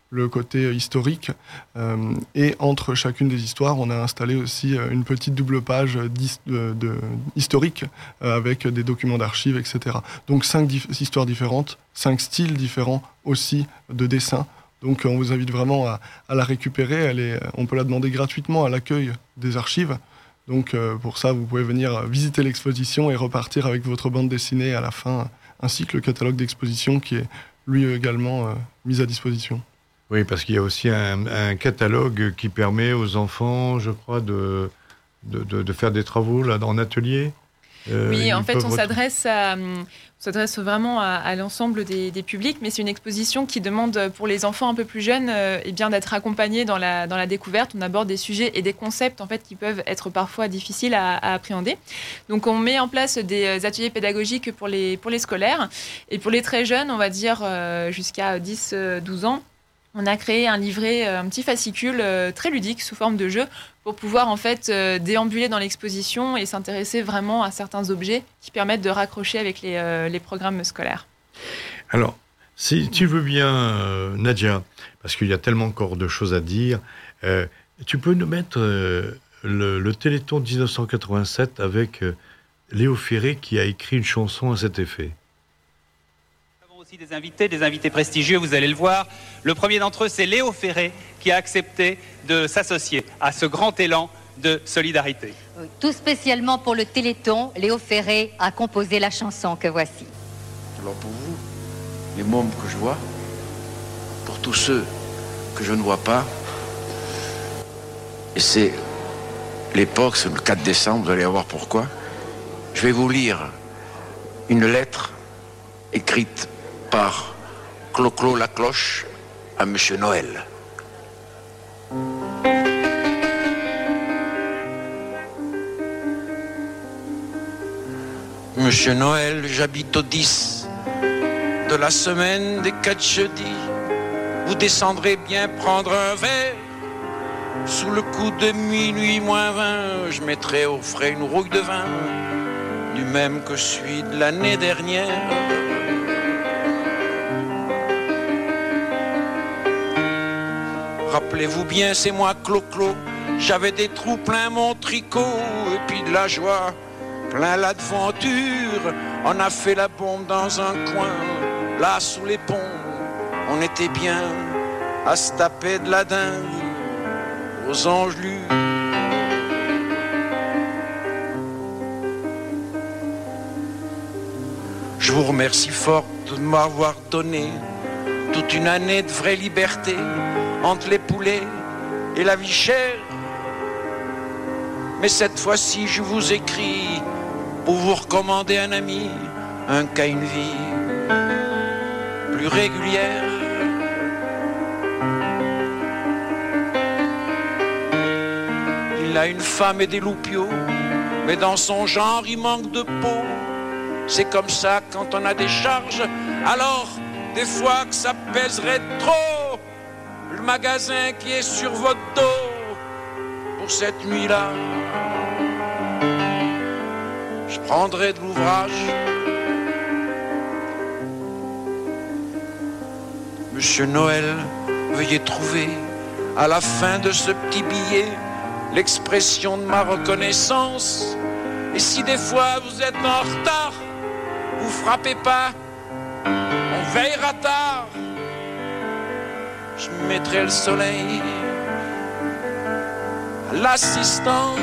le côté historique. Euh, et entre chacune des histoires, on a installé aussi une petite double page de, de, historique euh, avec des documents d'archives, et cetera. Donc cinq dif- histoires différentes, cinq styles différents aussi de dessin. Donc on vous invite vraiment à, à la récupérer. Elle est, on peut la demander gratuitement à l'accueil des archives. Donc euh, pour ça, vous pouvez venir visiter l'exposition et repartir avec votre bande dessinée à la fin, ainsi que le catalogue d'exposition qui est lui également euh, mis à disposition. Oui, parce qu'il y a aussi un, un catalogue qui permet aux enfants, je crois, de, de, de, de faire des travaux là, en atelier. Euh, oui, en fait, on s'adresse, à, on s'adresse vraiment à, à l'ensemble des, des publics, mais c'est une exposition qui demande pour les enfants un peu plus jeunes euh, eh bien, d'être accompagnés dans la, dans la découverte. On aborde des sujets et des concepts en fait, qui peuvent être parfois difficiles à, à appréhender. Donc, on met en place des ateliers pédagogiques pour les, pour les scolaires. Et pour les très jeunes, on va dire euh, jusqu'à dix douze ans, on a créé un livret, un petit fascicule très ludique sous forme de jeu pour pouvoir en fait déambuler dans l'exposition et s'intéresser vraiment à certains objets qui permettent de raccrocher avec les, euh, les programmes scolaires. Alors, si tu veux bien, euh, Nadia, parce qu'il y a tellement encore de choses à dire, euh, tu peux nous mettre euh, le, le Téléthon dix-neuf cent quatre-vingt-sept avec euh, Léo Ferré qui a écrit une chanson à cet effet. Aussi des invités, des invités prestigieux, vous allez le voir. Le premier d'entre eux, c'est Léo Ferré, qui a accepté de s'associer à ce grand élan de solidarité. Tout spécialement pour le Téléthon, Léo Ferré a composé la chanson que voici. Alors pour vous, les mômes que je vois, pour tous ceux que je ne vois pas, et c'est l'époque, c'est le quatre décembre, vous allez voir pourquoi, je vais vous lire une lettre écrite par Clo-Clo la cloche à Monsieur Noël. Monsieur Noël, j'habite au dix de la semaine des quatre jeudis. Vous descendrez bien prendre un verre. Sous le coup de minuit moins vingt, je mettrai au frais une rouille de vin, du même que celui de l'année dernière. Rappelez-vous bien, c'est moi Clo-Clo, j'avais des trous plein mon tricot, et puis de la joie, plein l'aventure. On a fait la bombe dans un coin, là sous les ponts, on était bien à se taper de la dingue aux Angelus. Je vous remercie fort de m'avoir donné toute une année de vraie liberté entre les poulets et la vie chère. Mais cette fois-ci, je vous écris pour vous recommander un ami, un qui a une vie plus régulière. Il a une femme et des loupiaux, mais dans son genre, il manque de peau. C'est comme ça quand on a des charges, alors des fois que ça pèserait trop. Le magasin qui est sur votre dos pour cette nuit-là, je prendrai de l'ouvrage. Monsieur Noël, veuillez trouver à la fin de ce petit billet l'expression de ma reconnaissance. Et si des fois vous êtes en retard, vous frappez pas, on veillera tard. Je mettrai le soleil à l'assistance.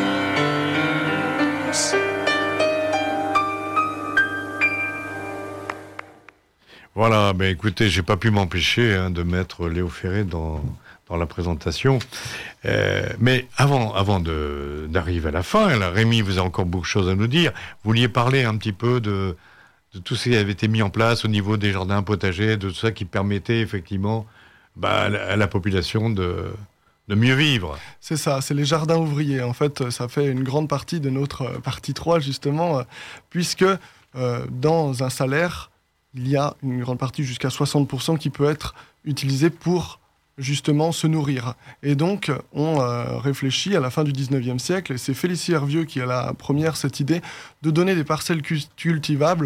Voilà, ben écoutez, j'ai pas pu m'empêcher hein, de mettre Léo Ferré dans, dans la présentation. Euh, mais avant, avant de, d'arriver à la fin, là, Rémi, vous avez encore beaucoup de choses à nous dire. Vous vouliez parler un petit peu de, de tout ce qui avait été mis en place au niveau des jardins potagers, de tout ça qui permettait effectivement bah, à, la, à la population de, de mieux vivre. C'est ça, c'est les jardins ouvriers. En fait, ça fait une grande partie de notre partie trois, justement, puisque euh, dans un salaire, il y a une grande partie, jusqu'à soixante pour cent, qui peut être utilisée pour justement se nourrir. Et donc, on euh, réfléchit à la fin du dix-neuvième siècle, et c'est Félicie Hervieux qui a la première cette idée de donner des parcelles cultivables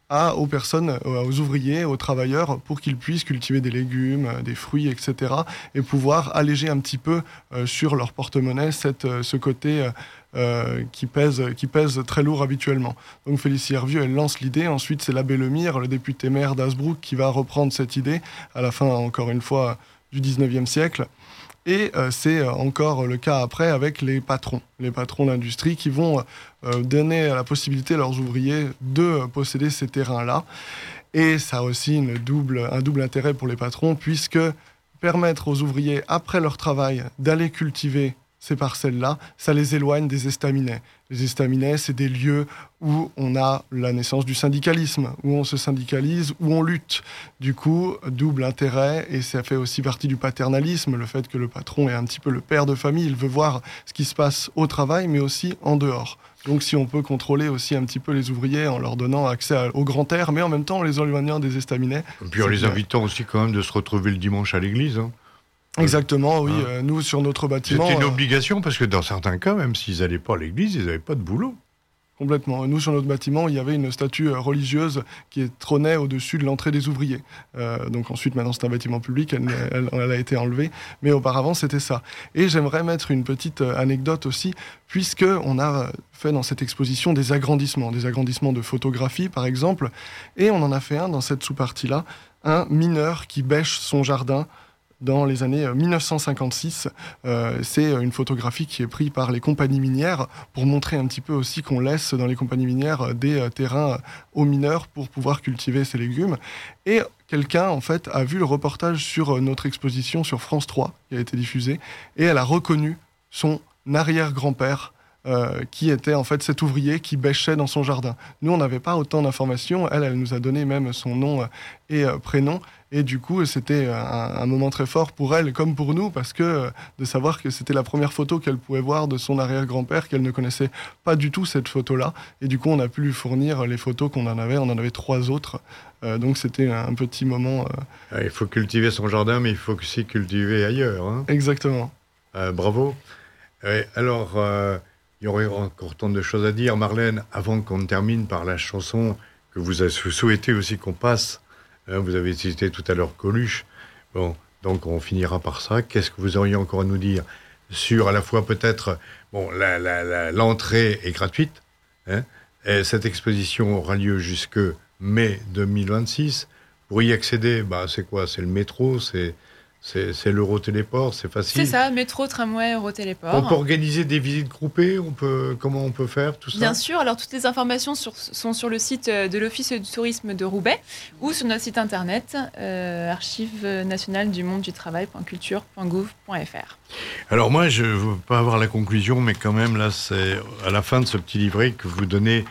à, aux personnes, aux ouvriers, aux travailleurs, pour qu'ils puissent cultiver des légumes, des fruits, et cetera, et pouvoir alléger un petit peu euh, sur leur porte-monnaie cette, ce côté euh, qui, pèse, qui pèse très lourd habituellement. Donc Félicie Hervieux, elle lance l'idée. Ensuite, c'est l'abbé Lemire, le député maire d'Hazebrouck, qui va reprendre cette idée à la fin, encore une fois, du dix-neuvième siècle. Et euh, c'est encore le cas après avec les patrons, les patrons d'industrie qui vont euh, donner la possibilité à leurs ouvriers de posséder ces terrains-là. Et ça a aussi une double, un double intérêt pour les patrons, puisque permettre aux ouvriers, après leur travail, d'aller cultiver ces parcelles-là, ça les éloigne des estaminets. Les estaminets, c'est des lieux où on a la naissance du syndicalisme, où on se syndicalise, où on lutte. Du coup, double intérêt, et ça fait aussi partie du paternalisme, le fait que le patron est un petit peu le père de famille, il veut voir ce qui se passe au travail, mais aussi en dehors. Donc si on peut contrôler aussi un petit peu les ouvriers en leur donnant accès au grand air, mais en même temps en les éloignant des estaminets. Et puis en les invitant aussi quand même de se retrouver le dimanche à l'église, hein. Exactement, oui. Hein. Euh, nous, sur notre bâtiment... C'était une euh, obligation, parce que dans certains cas, même s'ils n'allaient pas à l'église, ils n'avaient pas de boulot. Complètement. Nous, sur notre bâtiment, il y avait une statue euh, religieuse qui trônait au-dessus de l'entrée des ouvriers. Euh, donc ensuite, maintenant, c'est un bâtiment public, elle, elle, elle a été enlevée. Mais auparavant, c'était ça. Et j'aimerais mettre une petite euh, anecdote aussi, puisqu'on a fait dans cette exposition des agrandissements, des agrandissements de photographie, par exemple. Et on en a fait un dans cette sous-partie-là, un mineur qui bêche son jardin dans les années mille neuf cent cinquante-six. Euh, c'est une photographie qui est prise par les compagnies minières pour montrer un petit peu aussi qu'on laisse dans les compagnies minières des euh, terrains aux mineurs pour pouvoir cultiver ces légumes. Et quelqu'un, en fait, a vu le reportage sur euh, notre exposition sur France trois, qui a été diffusée, et elle a reconnu son arrière-grand-père, Euh, qui était en fait cet ouvrier qui bêchait dans son jardin. Nous, on n'avait pas autant d'informations. Elle, elle nous a donné même son nom euh, et euh, prénom. Et du coup, c'était un, un moment très fort pour elle comme pour nous, parce que euh, de savoir que c'était la première photo qu'elle pouvait voir de son arrière-grand-père, qu'elle ne connaissait pas du tout cette photo-là. Et du coup, on a pu lui fournir les photos qu'on en avait. On en avait trois autres. Euh, donc, c'était un petit moment... Euh... Il faut cultiver son jardin, mais il faut aussi cultiver ailleurs. Hein. Exactement. Euh, bravo. Euh, alors... Euh... Il y aurait encore tant de choses à dire. Marlène, avant qu'on termine par la chanson que vous avez souhaité aussi qu'on passe, hein, vous avez cité tout à l'heure Coluche, bon, donc on finira par ça. Qu'est-ce que vous auriez encore à nous dire sur à la fois peut-être, bon, la, la, la, l'entrée est gratuite, hein, et cette exposition aura lieu jusque mai deux mille vingt-six. Pour y accéder, bah, c'est quoi ? C'est le métro, c'est... C'est, c'est l'Eurotéléport, c'est facile. C'est ça, métro, tramway, Eurotéléport. On peut organiser des visites groupées, on peut, comment on peut faire tout ça ? Bien sûr, alors toutes les informations sur, sont sur le site de l'Office du tourisme de Roubaix ou sur notre site internet euh, archives nationales du monde du travail point culture point gouv point f r. Alors moi, je ne veux pas avoir la conclusion, mais quand même, là, c'est à la fin de ce petit livret que vous donnez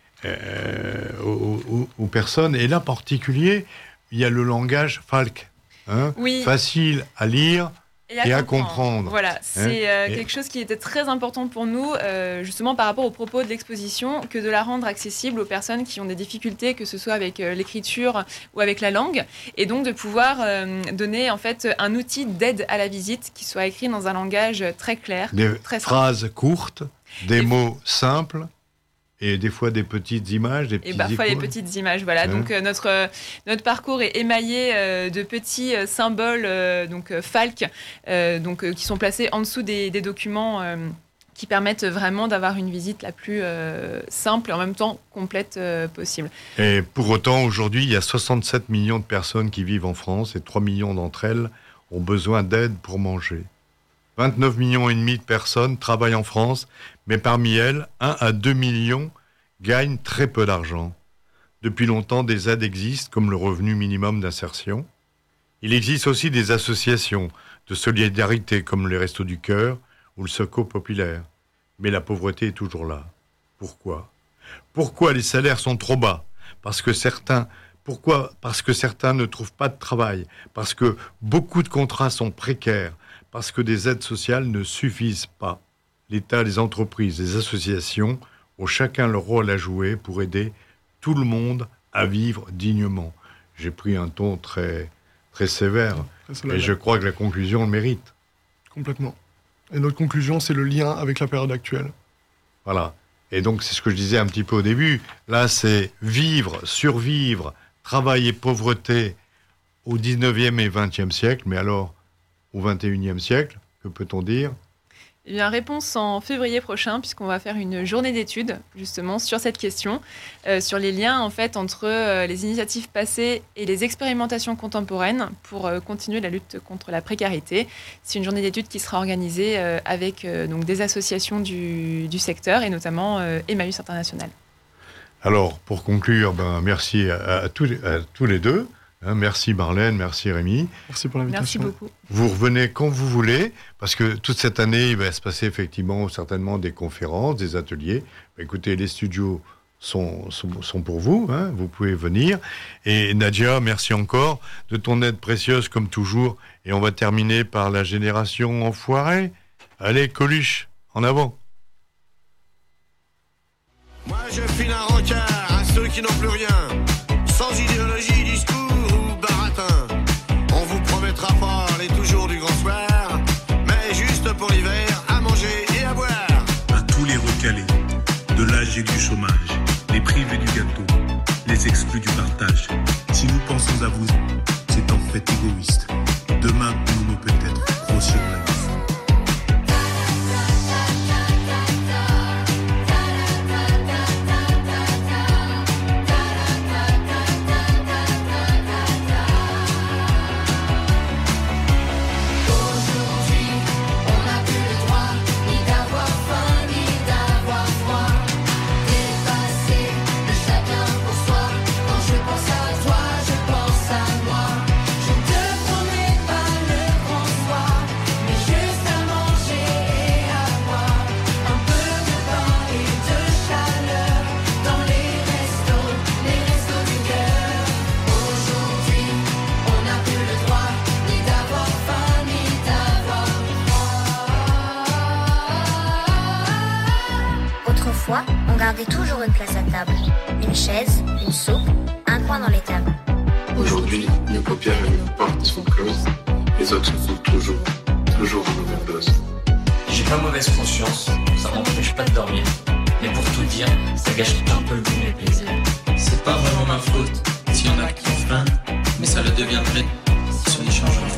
euh, aux, aux, aux personnes. Et là, en particulier, il y a le langage Falck. Hein, oui. Facile à lire et à, et à comprendre. comprendre. Voilà, c'est hein, euh, et... quelque chose qui était très important pour nous, euh, justement par rapport au propos de l'exposition, que de la rendre accessible aux personnes qui ont des difficultés, que ce soit avec euh, l'écriture ou avec la langue, et donc de pouvoir euh, donner en fait un outil d'aide à la visite qui soit écrit dans un langage très clair, des très simple. Phrases courtes, des et mots simples. Et des fois des petites images, des petites Et parfois icônes. des petites images, voilà. Hein? Donc euh, notre euh, notre parcours est émaillé euh, de petits euh, symboles, euh, donc euh, Falck, euh, donc euh, qui sont placés en dessous des, des documents, euh, qui permettent vraiment d'avoir une visite la plus euh, simple et en même temps complète euh, possible. Et pour autant, aujourd'hui, il y a soixante-sept millions de personnes qui vivent en France et trois millions d'entre elles ont besoin d'aide pour manger. vingt-neuf millions et demi de personnes travaillent en France, mais parmi elles, un à deux millions gagnent très peu d'argent. Depuis longtemps, des aides existent, comme le revenu minimum d'insertion. Il existe aussi des associations de solidarité, comme les Restos du Cœur ou le Secours Populaire. Mais la pauvreté est toujours là. Pourquoi ? Pourquoi les salaires sont trop bas ? Parce que certains... Pourquoi ? Parce que certains ne trouvent pas de travail. Parce que beaucoup de contrats sont précaires. Parce que des aides sociales ne suffisent pas. L'État, les entreprises, les associations ont chacun leur rôle à jouer pour aider tout le monde à vivre dignement. J'ai pris un ton très, très sévère, et je crois que la conclusion le mérite. Complètement. Et notre conclusion, c'est le lien avec la période actuelle. Voilà. Et donc, c'est ce que je disais un petit peu au début. Là, c'est vivre, survivre, travail et pauvreté au dix-neuvième et vingtième siècle. Mais alors, au vingt et unième siècle, que peut-on dire ? Eh bien, réponse en février prochain, puisqu'on va faire une journée d'études, justement, sur cette question, euh, sur les liens, en fait, entre euh, les initiatives passées et les expérimentations contemporaines pour euh, continuer la lutte contre la précarité. C'est une journée d'études qui sera organisée euh, avec euh, donc, des associations du, du secteur, et notamment euh, Emmaüs International. Alors, pour conclure, ben, merci à, à, tous, à tous les deux. Hein, merci Marlène, merci Rémi. Merci pour l'invitation. Merci beaucoup. Vous revenez quand vous voulez, parce que toute cette année, il va se passer effectivement certainement des conférences, des ateliers. Écoutez, les studios sont, sont, sont pour vous, hein, vous pouvez venir. Et Nadia, merci encore de ton aide précieuse comme toujours. Et on va terminer par la génération enfoirée. Allez, Coluche, en avant. Moi je file un rencard à ceux qui n'ont plus rien, sans idéologie, discours ou baratin. On vous promettra pas les toujours du grand soir, mais juste pour l'hiver, à manger et à boire. À tous les recalés, de l'âge et du chômage, les privés du gâteau, les exclus du partage. Si nous pensons à vous, c'est en fait égoïste. Demain, nous peut-être grossirons la vie. On gardait toujours une place à table, une chaise, une soupe, un coin dans les tables. Aujourd'hui, nos paupières et nos portes sont closes, les autres sont toujours, toujours en overdose. J'ai pas mauvaise conscience, ça m'empêche pas de dormir. Mais pour tout dire, ça gâche un peu le goût de mes plaisirs. C'est pas vraiment ma faute, s'il y en a qui ont faim, mais ça le deviendrait si on y change rien.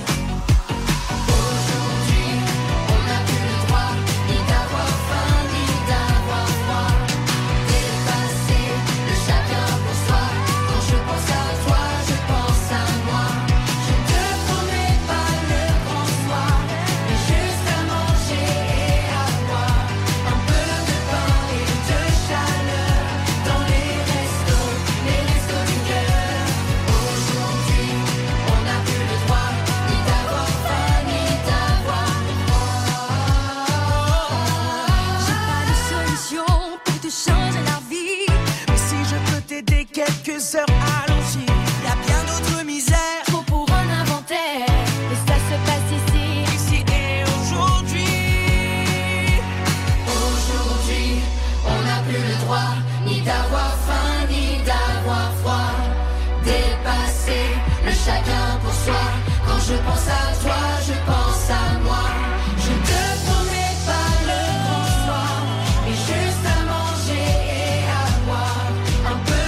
Quelques heures, allons-y. Y a bien d'autres misères. Trop pour un inventaire. Mais ça se passe ici. Ici et aujourd'hui. Aujourd'hui, on n'a plus le droit ni d'avoir faim, ni d'avoir froid. Dépasser le chacun pour soi. Quand je pense à toi, je pense à moi. Je ne te promets pas le grand soir, mais juste à manger et à boire. Un peu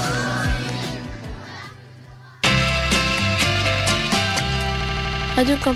Radio Campus.